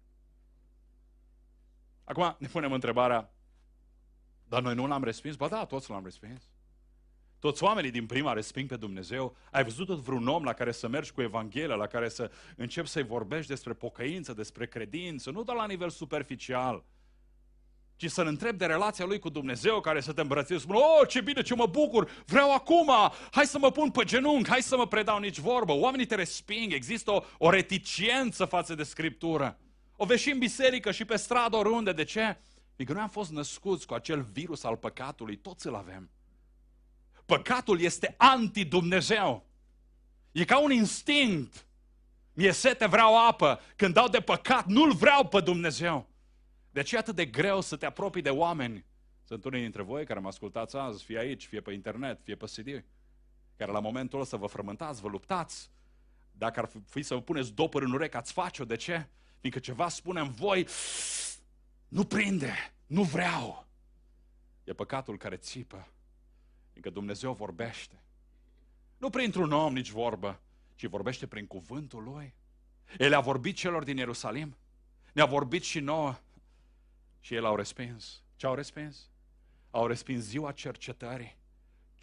Acum ne punem întrebarea, dar noi nu l-am respins? Ba da, toți l-am respins. Toți oamenii din prima resping pe Dumnezeu. Ai văzut tot vreun om la care să mergi cu Evanghelia, la care să începi să-i vorbești despre pocăință, despre credință, nu doar la nivel superficial, ci să-l întrebi de relația lui cu Dumnezeu, care să te îmbrățești, spune, oh, ce bine, ce mă bucur, vreau acum, hai să mă pun pe genunchi, hai să mă predau, nici vorbă. Oamenii te resping, există o, o reticență față de Scriptură. O vezi și în biserică și pe stradă, oriunde. De ce? Fiindcă noi am fost născuți cu acel virus al păcatului, toți îl avem. Păcatul este anti-Dumnezeu. E ca un instinct. Mi-e sete, vreau apă. Când dau de păcat, nu-L vreau pe Dumnezeu. De aceea e atât de greu să te apropii de oameni. Sunt unii dintre voi care mă ascultați azi, fie aici, fie pe internet, fie pe C D, care la momentul ăsta vă frământați, vă luptați. Dacă ar fi să vă puneți dopări în urechi, ați face-o. De ce? Fiindcă ceva spune în voi, nu prinde, nu vreau. E păcatul care țipă. Fiindcă Dumnezeu vorbește. Nu printr-un om, nici vorbă, ci vorbește prin cuvântul Lui. El a vorbit celor din Ierusalim, ne-a vorbit și nouă și ei l-au respins. Ce au respins? Au respins ziua cercetării.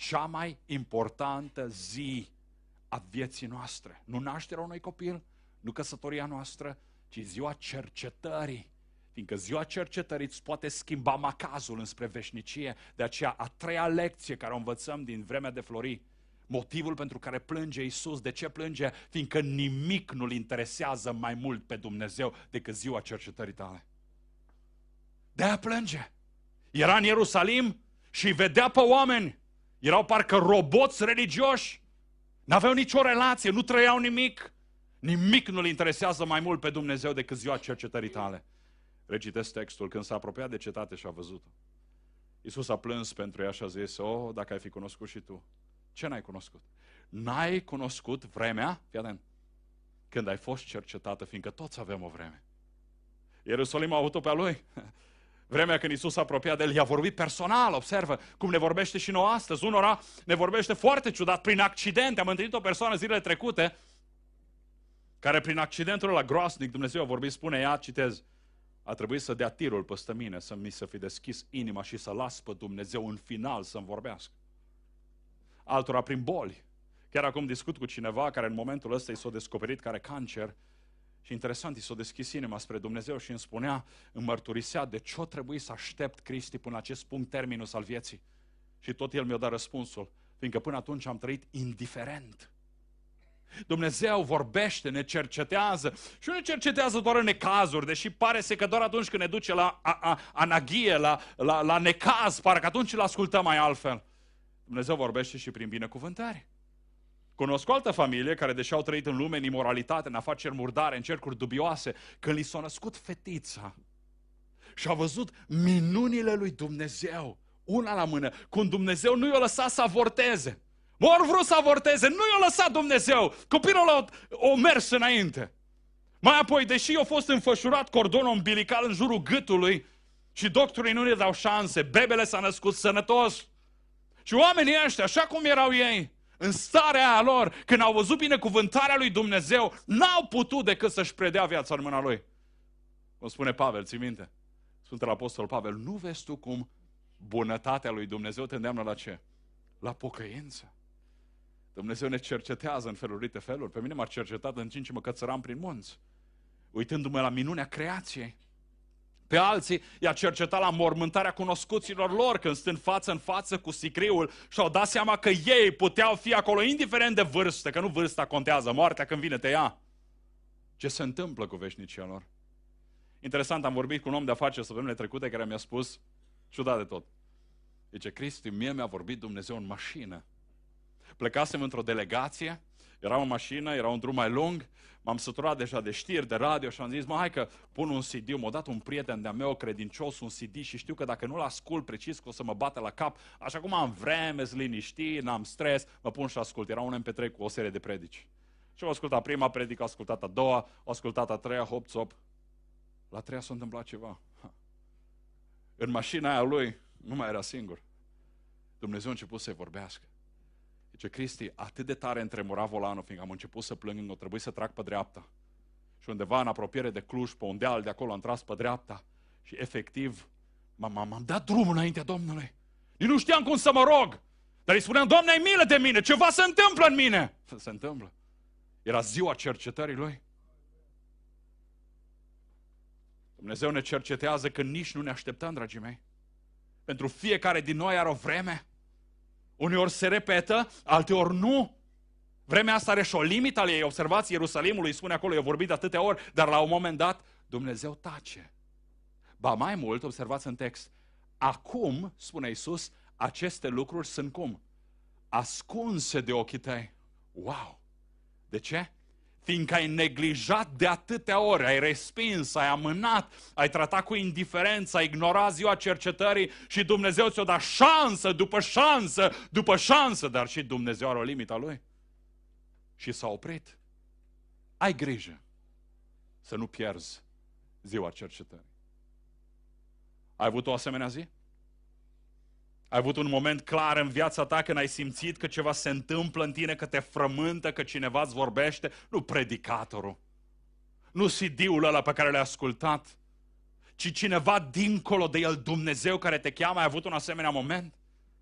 cea mai importantă zi a vieții noastre. Nu nașterea unui copil, nu căsătoria noastră, ci ziua cercetării. Fiindcă ziua cercetării îți poate schimba macazul înspre veșnicie. De aceea, a treia lecție care o învățăm din vremea de flori, motivul pentru care plânge Iisus. De ce plânge? Fiindcă nimic nu-L interesează mai mult pe Dumnezeu decât ziua cercetării tale. De-aia plânge. Era în Ierusalim și îi vedea pe oameni. Erau parcă roboți religioși. N-aveau nicio relație, nu trăiau nimic. Nimic nu-L interesează mai mult pe Dumnezeu decât ziua cercetării tale. Recitesc textul. Când s-a apropiat de cetate și a văzut-o, Iisus a plâns pentru ea și a zis: "O, dacă ai fi cunoscut și tu." Ce n-ai cunoscut? N-ai cunoscut vremea, fii atent, când ai fost cercetată, fiindcă toți avem o vreme. Ierusalim a avut-o pe a lui. Vremea când Iisus s-a apropiat de el, i-a vorbit personal, observă cum ne vorbește și nouă astăzi. Unora ne vorbește foarte ciudat, prin accident. Am întâlnit o persoană zilele trecute, care prin accidentul ăla groasnic, Dumnezeu a vorbit, spune ea, citez: "A trebuit să dea tirul peste mine, să mi se fi deschis inima și să las pe Dumnezeu în final să-mi vorbească." Altora prin boli. Chiar acum discut cu cineva care în momentul ăsta i s-a descoperit că are cancer și interesant, i s-a deschis inima spre Dumnezeu și îmi spunea, îmi mărturisea de ce o trebuie să aștept, Cristi, până la acest punct terminus al vieții. Și tot el mi-a dat răspunsul, fiindcă până atunci am trăit indiferent. Dumnezeu vorbește, ne cercetează și nu ne cercetează doar în necazuri, deși pare să că doar atunci când ne duce la a, a, anaghie, la, la, la necaz, parcă atunci îl ascultăm mai altfel. Dumnezeu vorbește și prin binecuvântare. Cunosc o altă familie care, deși au trăit în lume, în imoralitate, în afaceri murdare, în cercuri dubioase, când li s-a născut fetița și a văzut minunile lui Dumnezeu, una la mână, cum Dumnezeu nu i-a lăsat să avorteze. Ori vrut să avorteze, nu i-a lăsat Dumnezeu. Copilul a, a mers înainte. Mai apoi, deși a fost înfășurat cordonul umbilical în jurul gâtului și doctorii nu ne dau șanse, bebele s-a născut sănătos. Și oamenii ăștia, așa cum erau ei, în starea aia lor, când au văzut binecuvântarea lui Dumnezeu, n-au putut decât să-și predea viața în mâna lui. Cum spune Pavel, ții minte? Sfântul Apostol Pavel, nu vezi tu cum bunătatea lui Dumnezeu te îndeamnă la ce? La pocăință. Dumnezeu ne cercetează în felurite feluri. Pe mine m-a cercetat în timp ce mă cățăram prin munți, uitându-mă la minunea creației. Pe alții i-a cercetat la mormântarea cunoscuților lor, când stând față în față cu sicriul și-au dat seama că ei puteau fi acolo, indiferent de vârstă, că nu vârsta contează, moartea când vine te ia. Ce se întâmplă cu veșnicia lor? Interesant, am vorbit cu un om de afaceri săptămânile trecute care mi-a spus, ciudat de tot, zice: "Cristi, mie mi-a vorbit Dumnezeu în mașină. Plecasem într-o delegație, eram în mașină, era un drum mai lung, m-am săturat deja de știri, de radio și am zis, mă, hai că pun un C D, m-a dat un prieten de-a meu credincios un C D și știu că dacă nu-l ascult precis că o să mă bată la cap, așa cum am vreme, sunt liniștit, n-am stres, mă pun și ascult." Era un M P trei cu o serie de predici. Și am ascultat prima predică, am ascultat a doua, am ascultat a treia, hop, țop. La a treia s-a întâmplat ceva. În mașina aia lui nu mai era singur. Dumnezeu a început să-i vorbească. Zice: "Cristi, atât de tare întremura volanul, fiindcă am început să plâng, nu trebuie să trag pe dreapta. Și undeva în apropiere de Cluj, pe un deal de acolo, am tras pe dreapta și efectiv m-am dat drumul înaintea Domnului. Nici nu știam cum să mă rog, dar îi spuneam: Doamne, ai milă de mine, ceva se întâmplă în mine." Se întâmplă. Era ziua cercetării lui. Dumnezeu ne cercetează când nici nu ne așteptăm, dragii mei. Pentru fiecare din noi are o vreme. Uneori se repetă, alteori nu. Vremea asta are și o limită ale ei. Observați, Ierusalimului spune acolo, eu vorbit de atâtea ori, dar la un moment dat Dumnezeu tace. Ba mai mult, observați în text, acum, spune Iisus, aceste lucruri sunt cum? Ascunse de ochii tăi. Wow! De ce? Fiindcă ai neglijat de atâtea ori, ai respins, ai amânat, ai tratat cu indiferență, ai ignorat ziua cercetării și Dumnezeu ți-o dat șansă după șansă după șansă, dar și Dumnezeu are o limită a Lui. Și s-a oprit. Ai grijă să nu pierzi ziua cercetării. Ai avut o asemenea zi? Ai avut un moment clar în viața ta când ai simțit că ceva se întâmplă în tine, că te frământă, că cineva îți vorbește? Nu predicatorul, nu C D-ul ăla pe care l-ai ascultat, ci cineva dincolo de el, Dumnezeu care te cheamă. Ai avut un asemenea moment?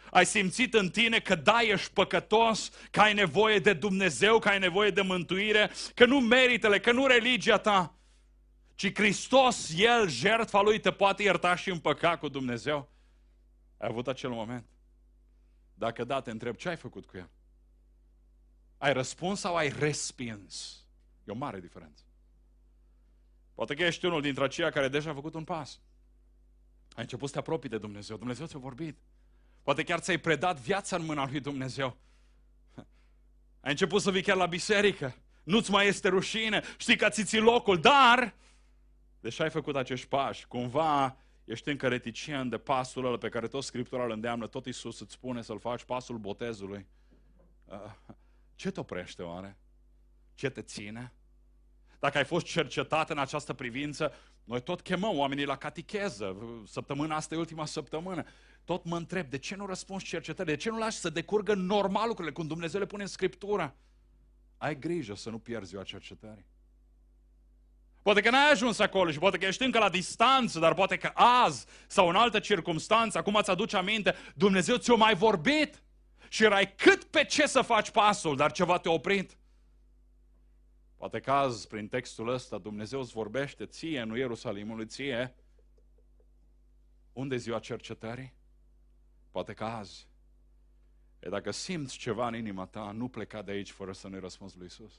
Ai simțit în tine că da, ești păcătos, că ai nevoie de Dumnezeu, că ai nevoie de mântuire, că nu meritele, că nu religia ta, ci Hristos, El, jertfa Lui, te poate ierta și împăca cu Dumnezeu? Ai avut acel moment? Dacă da, te întreb, ce ai făcut cu El? Ai răspuns sau ai respins? E o mare diferență. Poate că ești unul dintre aceia care deja a făcut un pas. Ai început să te apropii de Dumnezeu. Dumnezeu ți-a vorbit. Poate chiar ți-ai predat viața în mâna lui Dumnezeu. Ai început să vii chiar la biserică. Nu-ți mai este rușine. Știi că ți ții locul, dar deși ai făcut acești pași, cumva ești încă reticent de pasul ăla pe care tot Scriptura îl îndeamnă, tot Iisus îți spune să-l faci, pasul botezului. Ce te oprește oare? Ce te ține? Dacă ai fost cercetat în această privință, noi tot chemăm oamenii la catecheză. Săptămâna asta e ultima săptămână. Tot mă întreb, de ce nu răspunzi cercetării? De ce nu lași să decurgă normal lucrurile, cum Dumnezeu le pune în Scriptură? Ai grijă să nu pierzi ziua cercetării. Poate că n-ai ajuns acolo și poate că ești încă la distanță, dar poate că azi sau în altă circumstanță, acum îți aduce aminte, Dumnezeu ți-a mai vorbit și erai cât pe ce să faci pasul, dar ceva te-a oprit. Poate că azi, prin textul ăsta, Dumnezeu îți vorbește ție, nu Ierusalimului, ție. Unde e ziua cercetării? Poate că azi. E dacă simți ceva în inima ta, nu pleca de aici fără să nu-i răspunzi lui Iisus.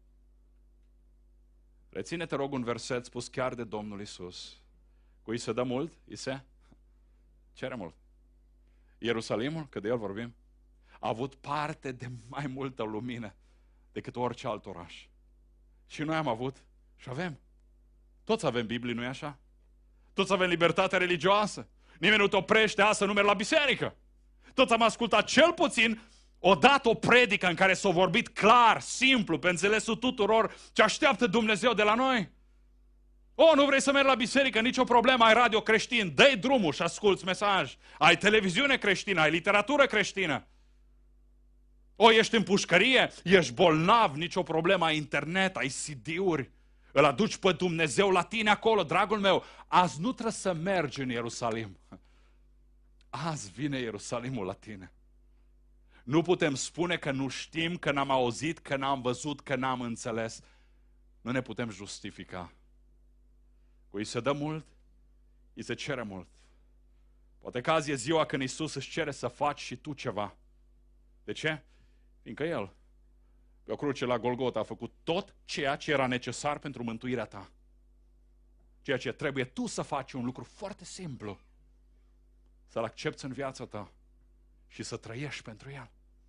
Reține, te rog, un verset spus chiar de Domnul Iisus. Cui se dă mult? I se cere mult. Ierusalimul, că de el vorbim, a avut parte de mai multă lumină decât orice alt oraș. Și noi am avut și avem. Toți avem Biblie, nu-i așa? Toți avem libertatea religioasă. Nimeni nu te oprește azi să nu mergi la biserică. Toți am ascultat cel puțin odată o predică în care s-a vorbit clar, simplu, pe înțelesul tuturor ce așteaptă Dumnezeu de la noi. O, nu vrei să mergi la biserică? Nicio problemă, ai radio creștin, dă-i drumul și asculți mesaj. Ai televiziune creștină, ai literatură creștină. O, ești în pușcărie, ești bolnav, nicio problemă, ai internet, ai C D-uri. Îl aduci pe Dumnezeu la tine acolo, dragul meu. Azi nu trebuie să mergi în Ierusalim. Azi vine Ierusalimul la tine. Nu putem spune că nu știm, că n-am auzit, că n-am văzut, că n-am înțeles. Nu ne putem justifica. Cui se dă mult, îi se cere mult. Poate că azi e ziua când Iisus își cere să faci și tu ceva. De ce? Fiindcă El, pe o cruce la Golgota, a făcut tot ceea ce era necesar pentru mântuirea ta. Ceea ce trebuie tu să faci un lucru foarte simplu. Să-L accepți în viața ta și să trăiești pentru El.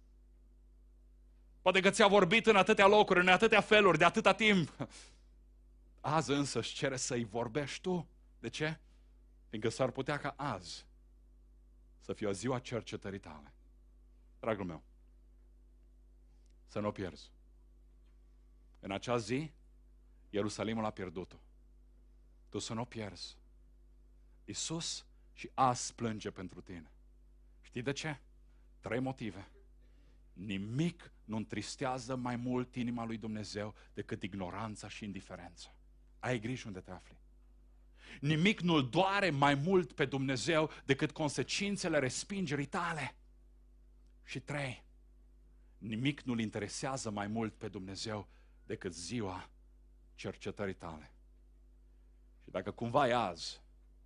Poate că ți-a vorbit în atâtea locuri, în atâtea feluri, de atâta timp. Azi însă își cere să-i vorbești tu. De ce? Fiindcă s-ar putea ca azi să fie o ziua cercetării tale. Dragul meu, să nu o pierzi. În acea zi, Ierusalimul a pierdut-o. Tu să nu o pierzi. Iisus și azi plânge pentru tine. Știi de ce? Trei motive. Nimic nu întristează mai mult inima lui Dumnezeu decât ignoranța și indiferența. Ai grijă unde te afli. Nimic nu-L doare mai mult pe Dumnezeu decât consecințele respingerii tale. Și trei, nimic nu-L interesează mai mult pe Dumnezeu decât ziua cercetării tale. Și dacă cumva e azi,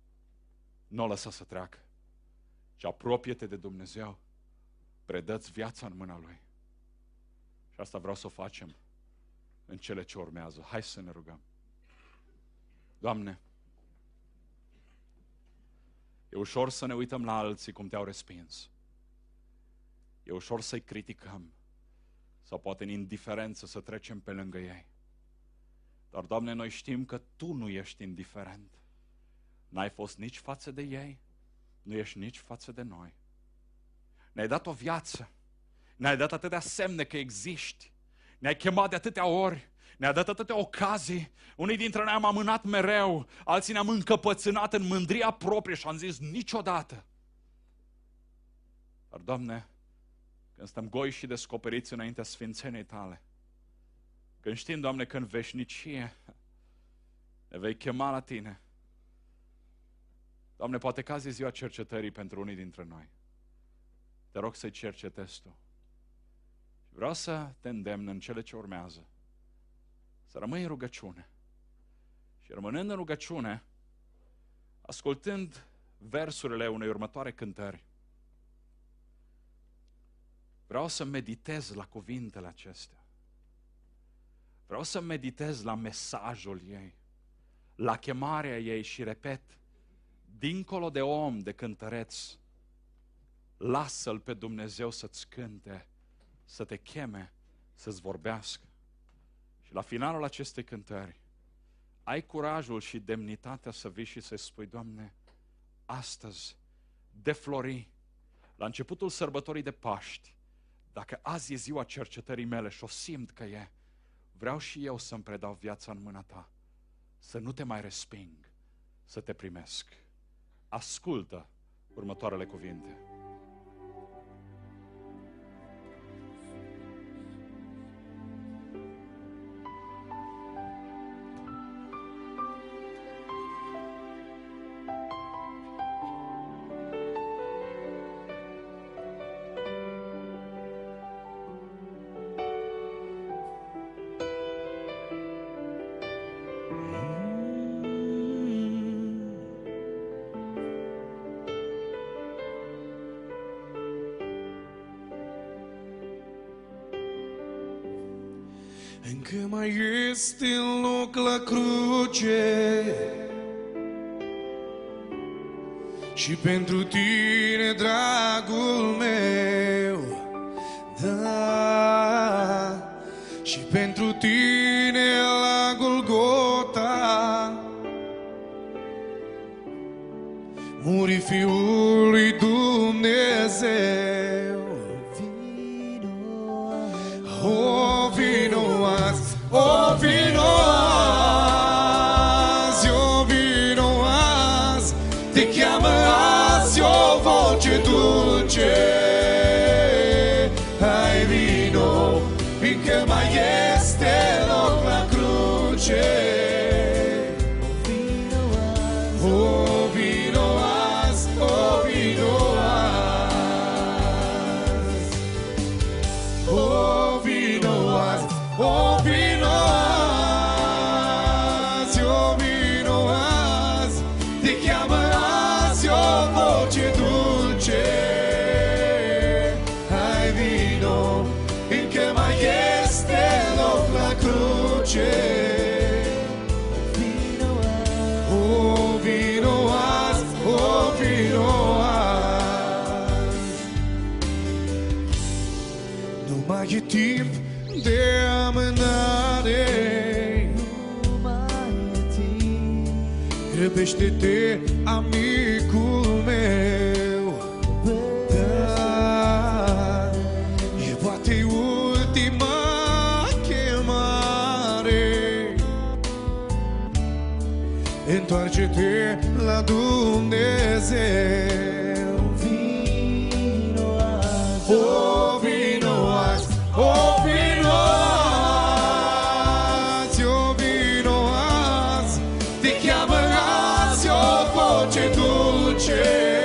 nu o lăsa să treacă, ci apropie-te de Dumnezeu, predă-ți viața în mâna Lui. Și asta vreau să o facem în cele ce urmează. Hai să ne rugăm. Doamne, e ușor să ne uităm la alții cum te-au respins. E ușor să-i criticăm sau poate în indiferență să trecem pe lângă ei. Dar, Doamne, noi știm că Tu nu ești indiferent. N-ai fost nici față de ei, nu ești nici față de noi. Ne-ai dat o viață, ne-ai dat atâtea semne că existi, ne-ai chemat de atâtea ori, ne-ai dat atâtea ocazii, unii dintre noi am amânat mereu, alții ne-am încăpățânat în mândria proprie și am zis niciodată. Dar, Doamne, când stăm goi și descoperiți înaintea sfințeniei Tale, când știm, Doamne, că în veșnicie ne vei chema la Tine, Doamne, poate că azi e ziua cercetării pentru unii dintre noi. te rog să-i cercetezi tu. Vreau să te îndemn în cele ce urmează să rămâi în rugăciune. Și rămânând în rugăciune, ascultând versurile unei următoare cântări, vreau să meditez la cuvintele acestea. Vreau să meditez la mesajul ei, la chemarea ei și, repet, dincolo de om, de cântăreț, lasă-L pe Dumnezeu să-ți cânte, să te cheme, să-ți vorbească. Și la finalul acestei cântări, ai curajul și demnitatea să vii și să-i spui: Doamne, astăzi, de flori, la începutul sărbătorii de Paști, dacă azi e ziua cercetării mele și o simt că e, vreau și eu să-mi predau viața în mâna Ta, să nu te mai resping, să te primesc. Ascultă următoarele cuvinte. Încă mai este loc la cruce și pentru tine, dragul meu, da, și pentru tine la Golgota muri Fiul lui Dumnezeu. O, vino azi, o, vino azi, o, vino azi, te cheamă azi o voce dulce. Hai, vino, fiindcă mai este loc la cruce. O, vino azi, o, vino azi, o, vino azi, o, vino azi, o, vino azi, te cheamă azi o voce dulce. Hai, vino, încă mai este loc la cruce. O, vino azi, o, vino azi. Nu mai e timp de amânare, nu mai e timp. Grăbește-te, amicul meu, da, e poate ultima chemare. Întoarce-te la Dumnezeu. Vino azi, o, vino azi, o, vino azi, o, vino azi, te cheamă azi o voce dulce.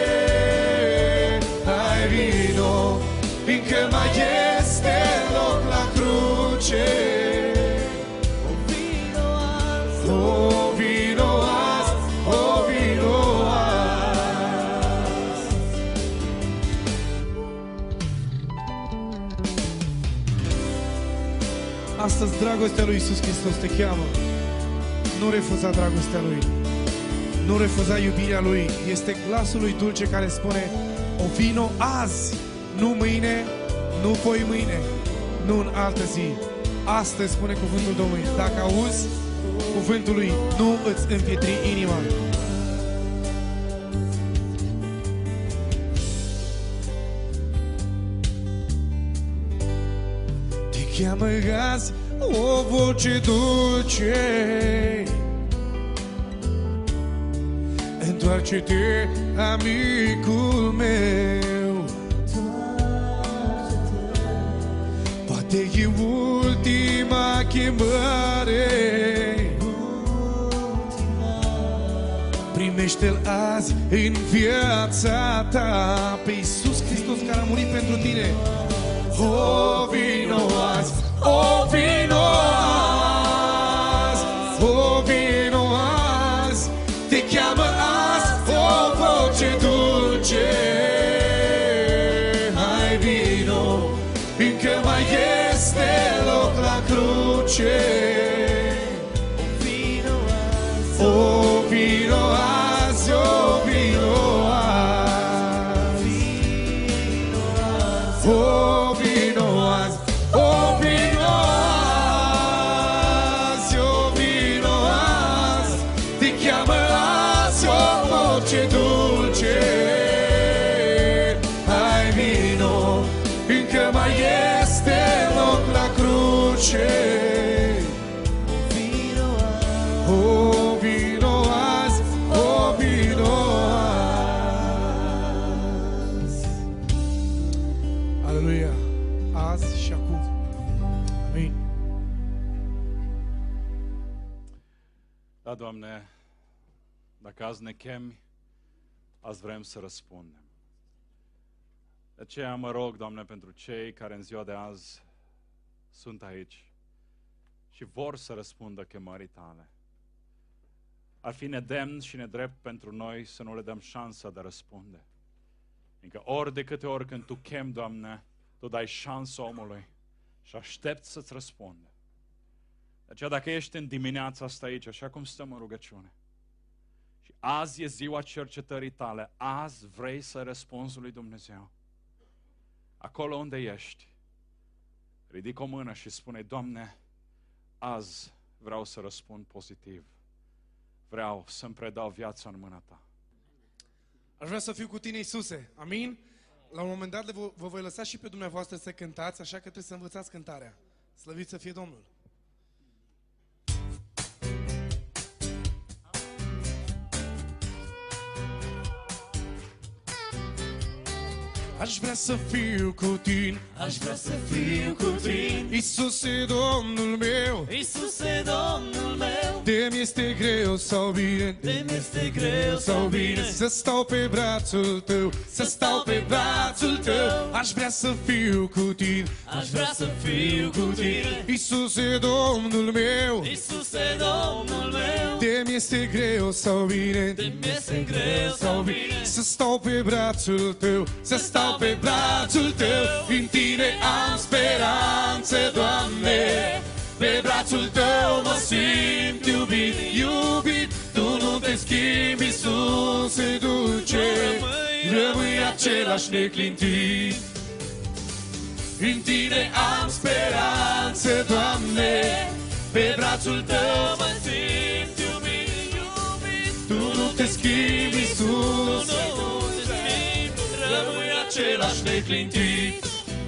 Hai, vino, fiindcă mai este loc la cruce. O, vino azi, o, vino azi, o, vino azi. Astăzi dragostea lui Iisus Hristos te cheamă. Nu refuza dragostea Lui. Nu refuza iubirea Lui. Este glasul Lui dulce care spune: o, vino azi, nu mâine, nu poi mâine, nu în altă zi. Astăzi, spune cuvântul Domnului. Dacă auzi cuvântul Lui, nu îți împietri inima. Te cheamă azi o voce dulce. Întoarce-te, amicul meu, poate e ultima chemare. Primește-L azi în viața ta, pe Iisus Hristos care a murit pentru tine. O vino azi, o vino azi, o vino azi, te cheamă azi o voce dulce. Hai vino, încă mai este loc la cruce. O vino azi, o vino azi, o vino azi, o vino azi, o vino azi, te cheamă azi o voce dulce. Hai vino, încă mai este loc la cruce. O vino azi, o vino azi. Aleluia, azi și acum. Amin. Da, Doamne, dacă azi ne chemi, azi vrem să răspundem. De aceea mă rog, Doamne, pentru cei care în ziua de azi sunt aici și vor să răspundă chemării Tale. Ar fi nedemn și nedrept pentru noi să nu le dăm șansa de a răspunde. Fiindcă ori de câte ori când Tu chem, Doamne, Tu dai șansă omului și aștepți să-ți răspundă. De aceea dacă ești în dimineața asta aici, așa cum stăm în rugăciune, și azi e ziua cercetării Tale, azi vrei să răspunzi lui Dumnezeu, acolo unde ești, ridic o mână și spune, Doamne, azi vreau să răspund pozitiv. Vreau să-mi predau viața în mâna Ta. Aș vrea să fiu cu tine, Iisuse. Amin? La un moment dat vă voi lăsa și pe dumneavoastră să cântați, așa că trebuie să învățați cântarea. Slăvit să fie Domnul! Aș vrea să fiu cu tine, aș vrea să fiu cu tine, Iisuse, Domnul meu, Iisuse, Domnul meu. De-mi este greu sau bine, De-mi este greu sau bine, să stau pe brațul Tău, să stau pe brațul Tău. Aș vrea să fiu cu tine, aș vrea să fiu cu tine, Iisuse, Domnul meu, Iisuse, Domnul meu. De-mi este greu sau bine, De-mi este greu sau bine, să stau pe brațul Tău, să stau pe brațul Tău. În Tine am speranță, Doamne, pe brațul Tău mă simt iubit, iubit. Tu nu te schimbi, Iisuse dulce, rămâi același neclintit. În Tine am speranță, Doamne, pe brațul Tău mă simt iubit, iubit. Tu nu te schimbi, Iisuse, rămâi același neclintit.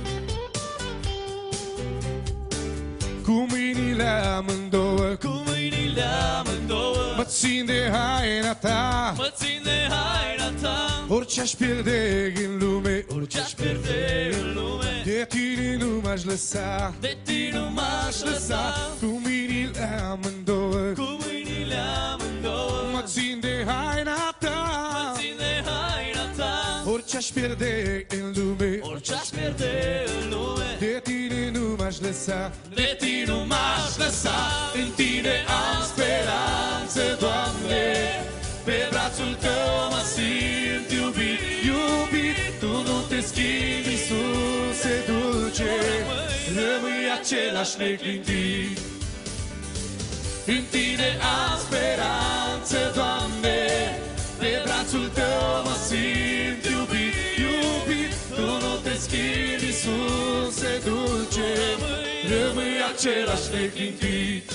Cu mâinile amândouă, cu mâinile amândouă, mă țin de haina Ta, mă țin de haina Ta. Orice aș pierde în lume, Orice aș pierde în lume, de Tine nu m-aș lăsa, de Tine nu m-aș lăsa. Cu mâinile amândouă, Cu mâinile amândouă, mă țin de haina Ta, mă țin de haina Ta. orice aș pierde în lume, Orice aș pierde în lume, de Tine nu m-aș lăsa, de Tine nu m-aș lăsa. în Tine am speranță, Doamne, pe brațul Tău mă simt iubit, iubit. Tu nu te schimbi, Iisuse dulce, rămâi același neclintit. În Tine am speranță, Doamne, pe brațul Tău mă simt iubit, iubit. Tu nu te schimbi, Iisuse dulce, rămâi același neclintit.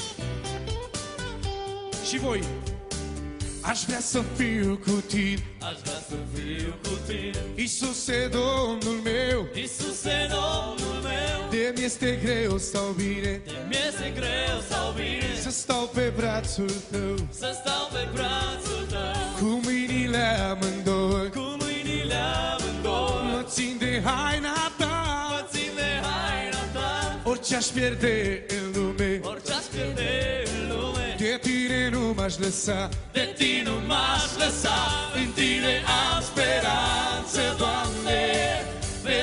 Și voi, aș vrea să fiu cu Tine, aș vrea să fiu cu Tine, Iisuse, Domnul meu. Iisuse, Domnul meu. De-mi este greu sau bine, De-mi este greu sau bine, să stau pe brațul Tău, să stau pe brațul Tău. cu mâinile amândouă, Cu mâinile amândouă, mă țin de haina Ta, mă țin de haina Ta. orice aș pierde în lume, Orice aș pierde în lume, de Tine nu m-aș lăsa, de Tine nu m-aș lăsa. în Tine am speranță, Doamne, pe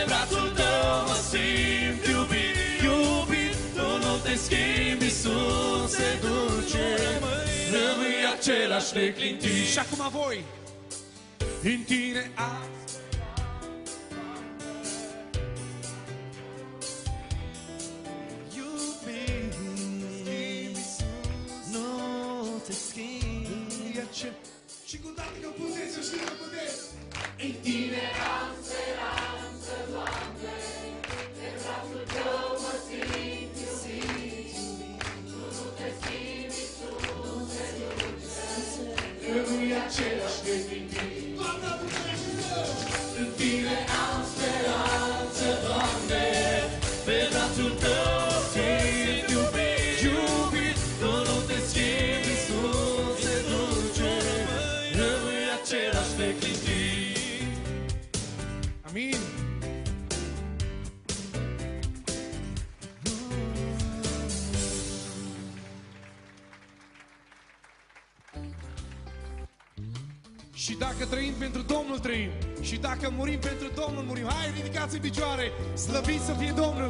se duce, Rămâi același neclintit. și acum voi, în tine am și cu toate că puteți, să știu că puteți. În tine am speranță, Doamne, de brațul Tău mă simt iubit. Tu nu te schimbi, Iisuse, rămâi același de gândit. Doamne, puteți! În tine am speranță, Doamne, Pe brațul Tău simt iubit. iubit. Tu nu te schimbi, Iisus se duce, rămâi același neclintit. Amin. Și dacă trăim pentru Domnul, trăim. Și dacă murim pentru Domnul, murim. Hai, ridicați în picioare, slăviți să fie Domnul.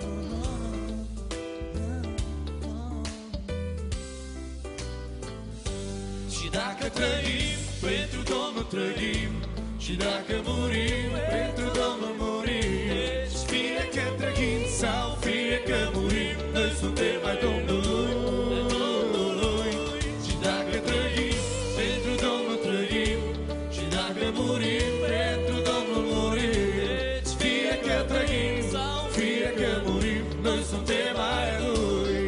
Și dacă trăim, pentru Domnul trăim. Și dacă murim, pentru Domnul murim. Fie că trăim sau fie că murim, noi suntem ai Domnului. Și dacă trăim, pentru Domnul trăim. Și dacă murim, pentru Domnul murim. Fie că trăim sau fie că murim, noi suntem ai Lui.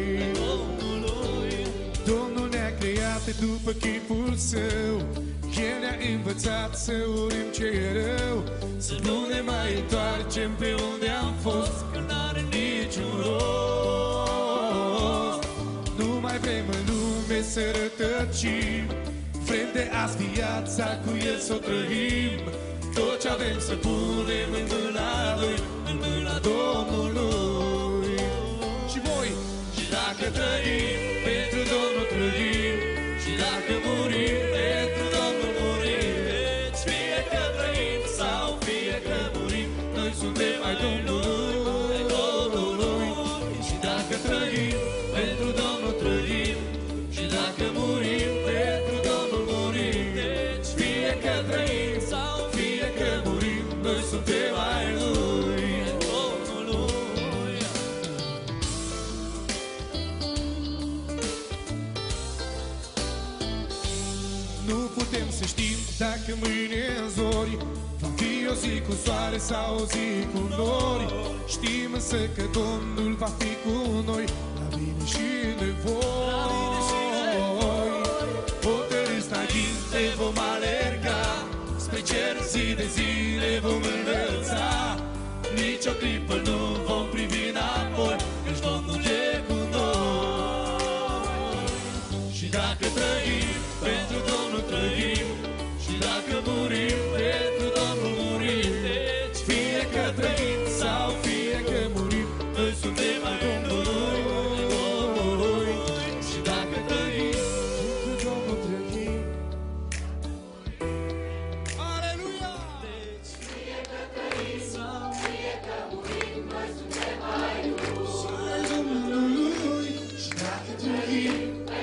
Domnul ne-a creat după chipul Său. El ne-a învățat să urim ce e rău, să nu ne mai întoarcem pe unde am fost, că n-are niciun rost. Nu mai vrem în lume să rătăcim, vrem de azi viața cu El să o trăim. Tot ce avem să punem în mâna Lui, în mâna Domnului. Și voi, Și dacă trăim, pentru Domnul trăim. Și dacă murim, pentru Domnul murim. Fie că trăim sau fie că murim, noi suntem ai Domnului, Domnului. Și dacă trăim, pentru Domnul trăim. Și dacă murim, pentru Domnul murim. fie că trăim sau fie că murim, noi suntem ai Lui. Domnului. Nu putem să știm dacă mâine în zori va fi o zi cu soare sau o zi cu nori. Știm însă că Domnul va fi cu noi, la bine și nevoi. Hotărâți înainte vom alerga, spre cer zi de zile vom înălța. Nici o clipă nu vom privi înapoi, căci Domnul e cu noi. Și dacă trăim, pentru Domnul trăim. Și dacă murim, pentru Domnul murim. Fie că trăim sau fie că murim, Noi suntem ai Domnului, Domnului. Și dacă trăim, cu Domnul trăim. Aleluia! Ai Domnului. Și dacă trăim,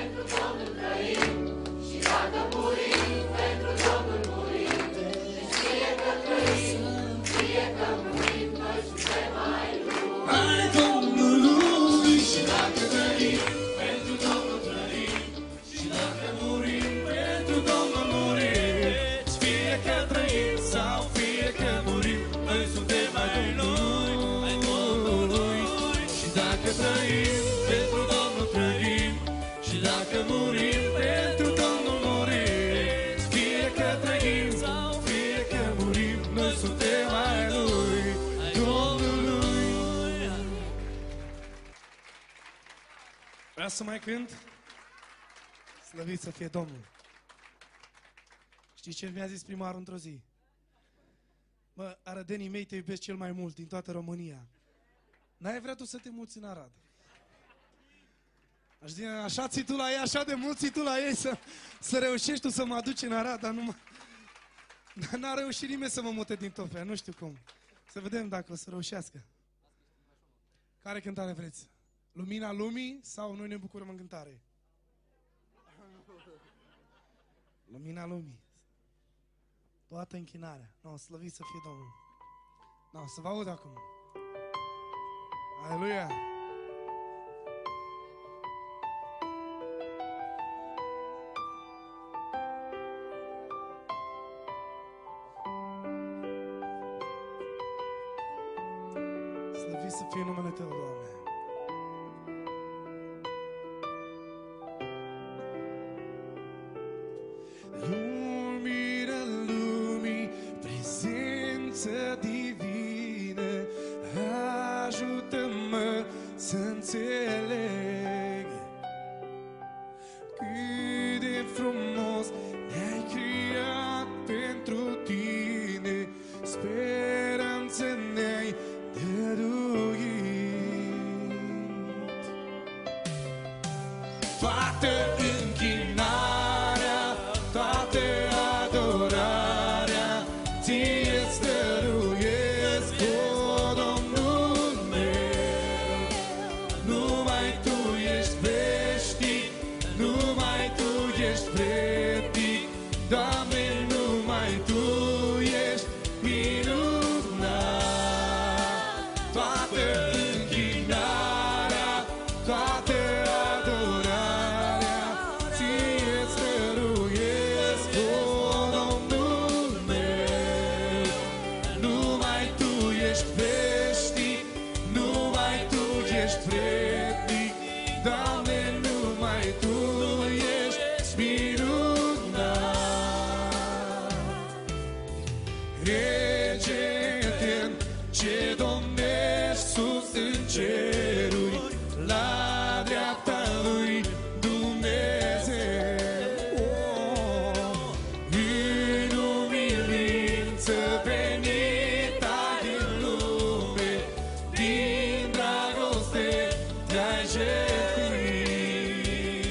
ai Domnului. Și dacă trăim, pentru Domnul trăim. Și dacă murim, pentru Domnul murim. fie că trăim sau fie că murim, noi suntem ai Domnului, ai Domnului. Și dacă trăim, Pentru Domnul trăim. Și dacă murim, pentru Domnul murim. Fie că trăim sau fie că murim, noi suntem ai Lui, Domnului. Vreau să mai cânt? Slăvit să fie Domnul. Știi ce mi-a zis primarul într-o zi? Mă, arădenii mei te iubesc cel mai mult din toată România. N-ai vrea tu să te muți în Arad? Aș zice, așa ții tu la ei, așa de mult ții tu la ei să, să reușești tu să mă aduci în Arad, dar nu mă... N-a reușit nimeni să mă mute din Tofea, nu știu cum. Să vedem dacă o să reușească. Care cântare vreți? Lumina lumii sau noi ne bucurăm în cântare? Lumina lumii. Toată închinarea. No, slăvit să fie Domnul. No, să vă aud acum. Aleluia! Slăvit să fie numele Tău, Doamne. Lumina lumii, prezență divină, ajută-mă să înțeleg cât de frumos ne-ai creat pentru Tine, speranță ne-ai dăruit. Toată închinarea, toată adorarea Ție-ți dăruiesc, o Domnul meu. Numai Tu ești veșnic, numai Tu ești vrednic, Doamne, numai Tu ești minunat. Toată închinarea, toată adorarea Ție-ți dăruiesc, o Domnul meu. Numai Tu ești veșnic, numai Tu ești vrednic, Doamne, numai Tu ești minunat. Rege etern, ce domnești sus în ceruri, la dreapta lui Dumnezeu. Oh, în umilință venit ai din lume, din dragoste te-ai jertfit.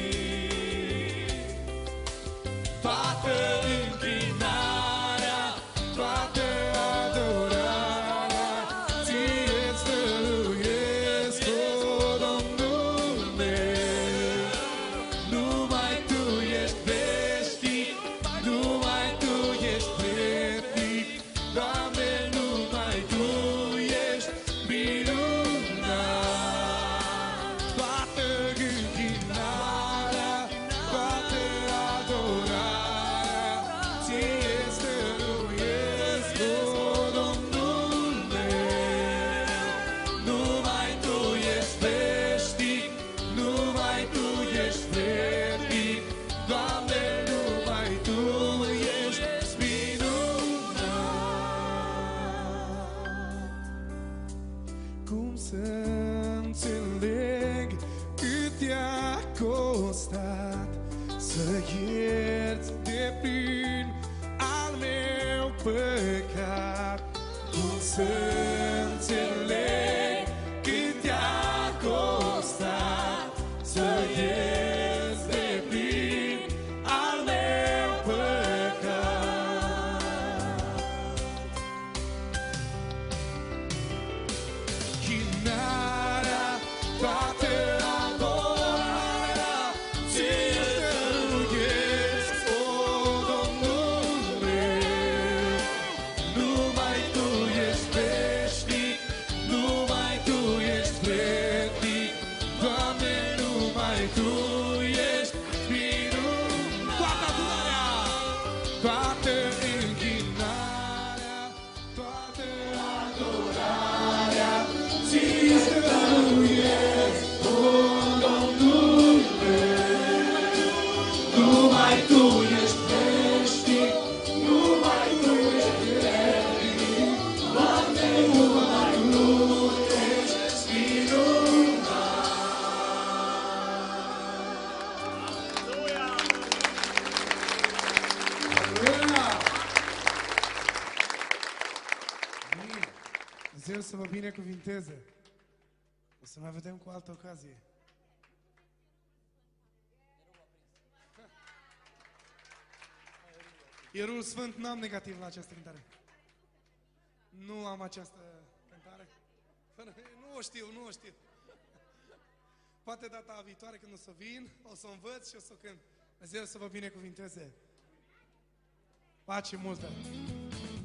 Toată închinarea, toată adorarea Ție-ți dăruiesc, o Domnul meu. Numai Tu ești veșnic, numai Tu ești vrednic, Doamne, numai Tu ești minunat. Toată închinarea, toată adorarea Ție-ți dăruiesc, o Domnul meu. Numai Tu ești veșnic, numai Tu ești vrednic, Doamne, numai Tu ești minunat. Cum să înțeleg cât te-a costat să ierți de plin al meu păcat? Cum să înțeleg cât te-a costat să ierți de plin al meu păcat? Chinarea, toată adorarea Ție-ți dăruiesc, o Domnul meu. Numai Tu ești veșnic, numai Tu ești vrednic, Doamne, numai Tu ești minunat. Toată adorarea, toată închinarea, toată adorarea Ție-ți dăruiesc, o Domnul meu. Numai Tu ești veșnic, numai Tu ești vrednic, Doamne, numai Tu ești minunat. Aleluia! Amin. Dumnezeu să vă binecuvinteze. O să mai vedem cu altă ocazie. Ierul Sfânt n-am negativ la această cântare. Nu am această cântare. Nu o știu, nu o știu. Poate data viitoare când o să vin, o să o învăț și o să o cânt. Dumnezeu să vă binecuvinteze. Pace multă!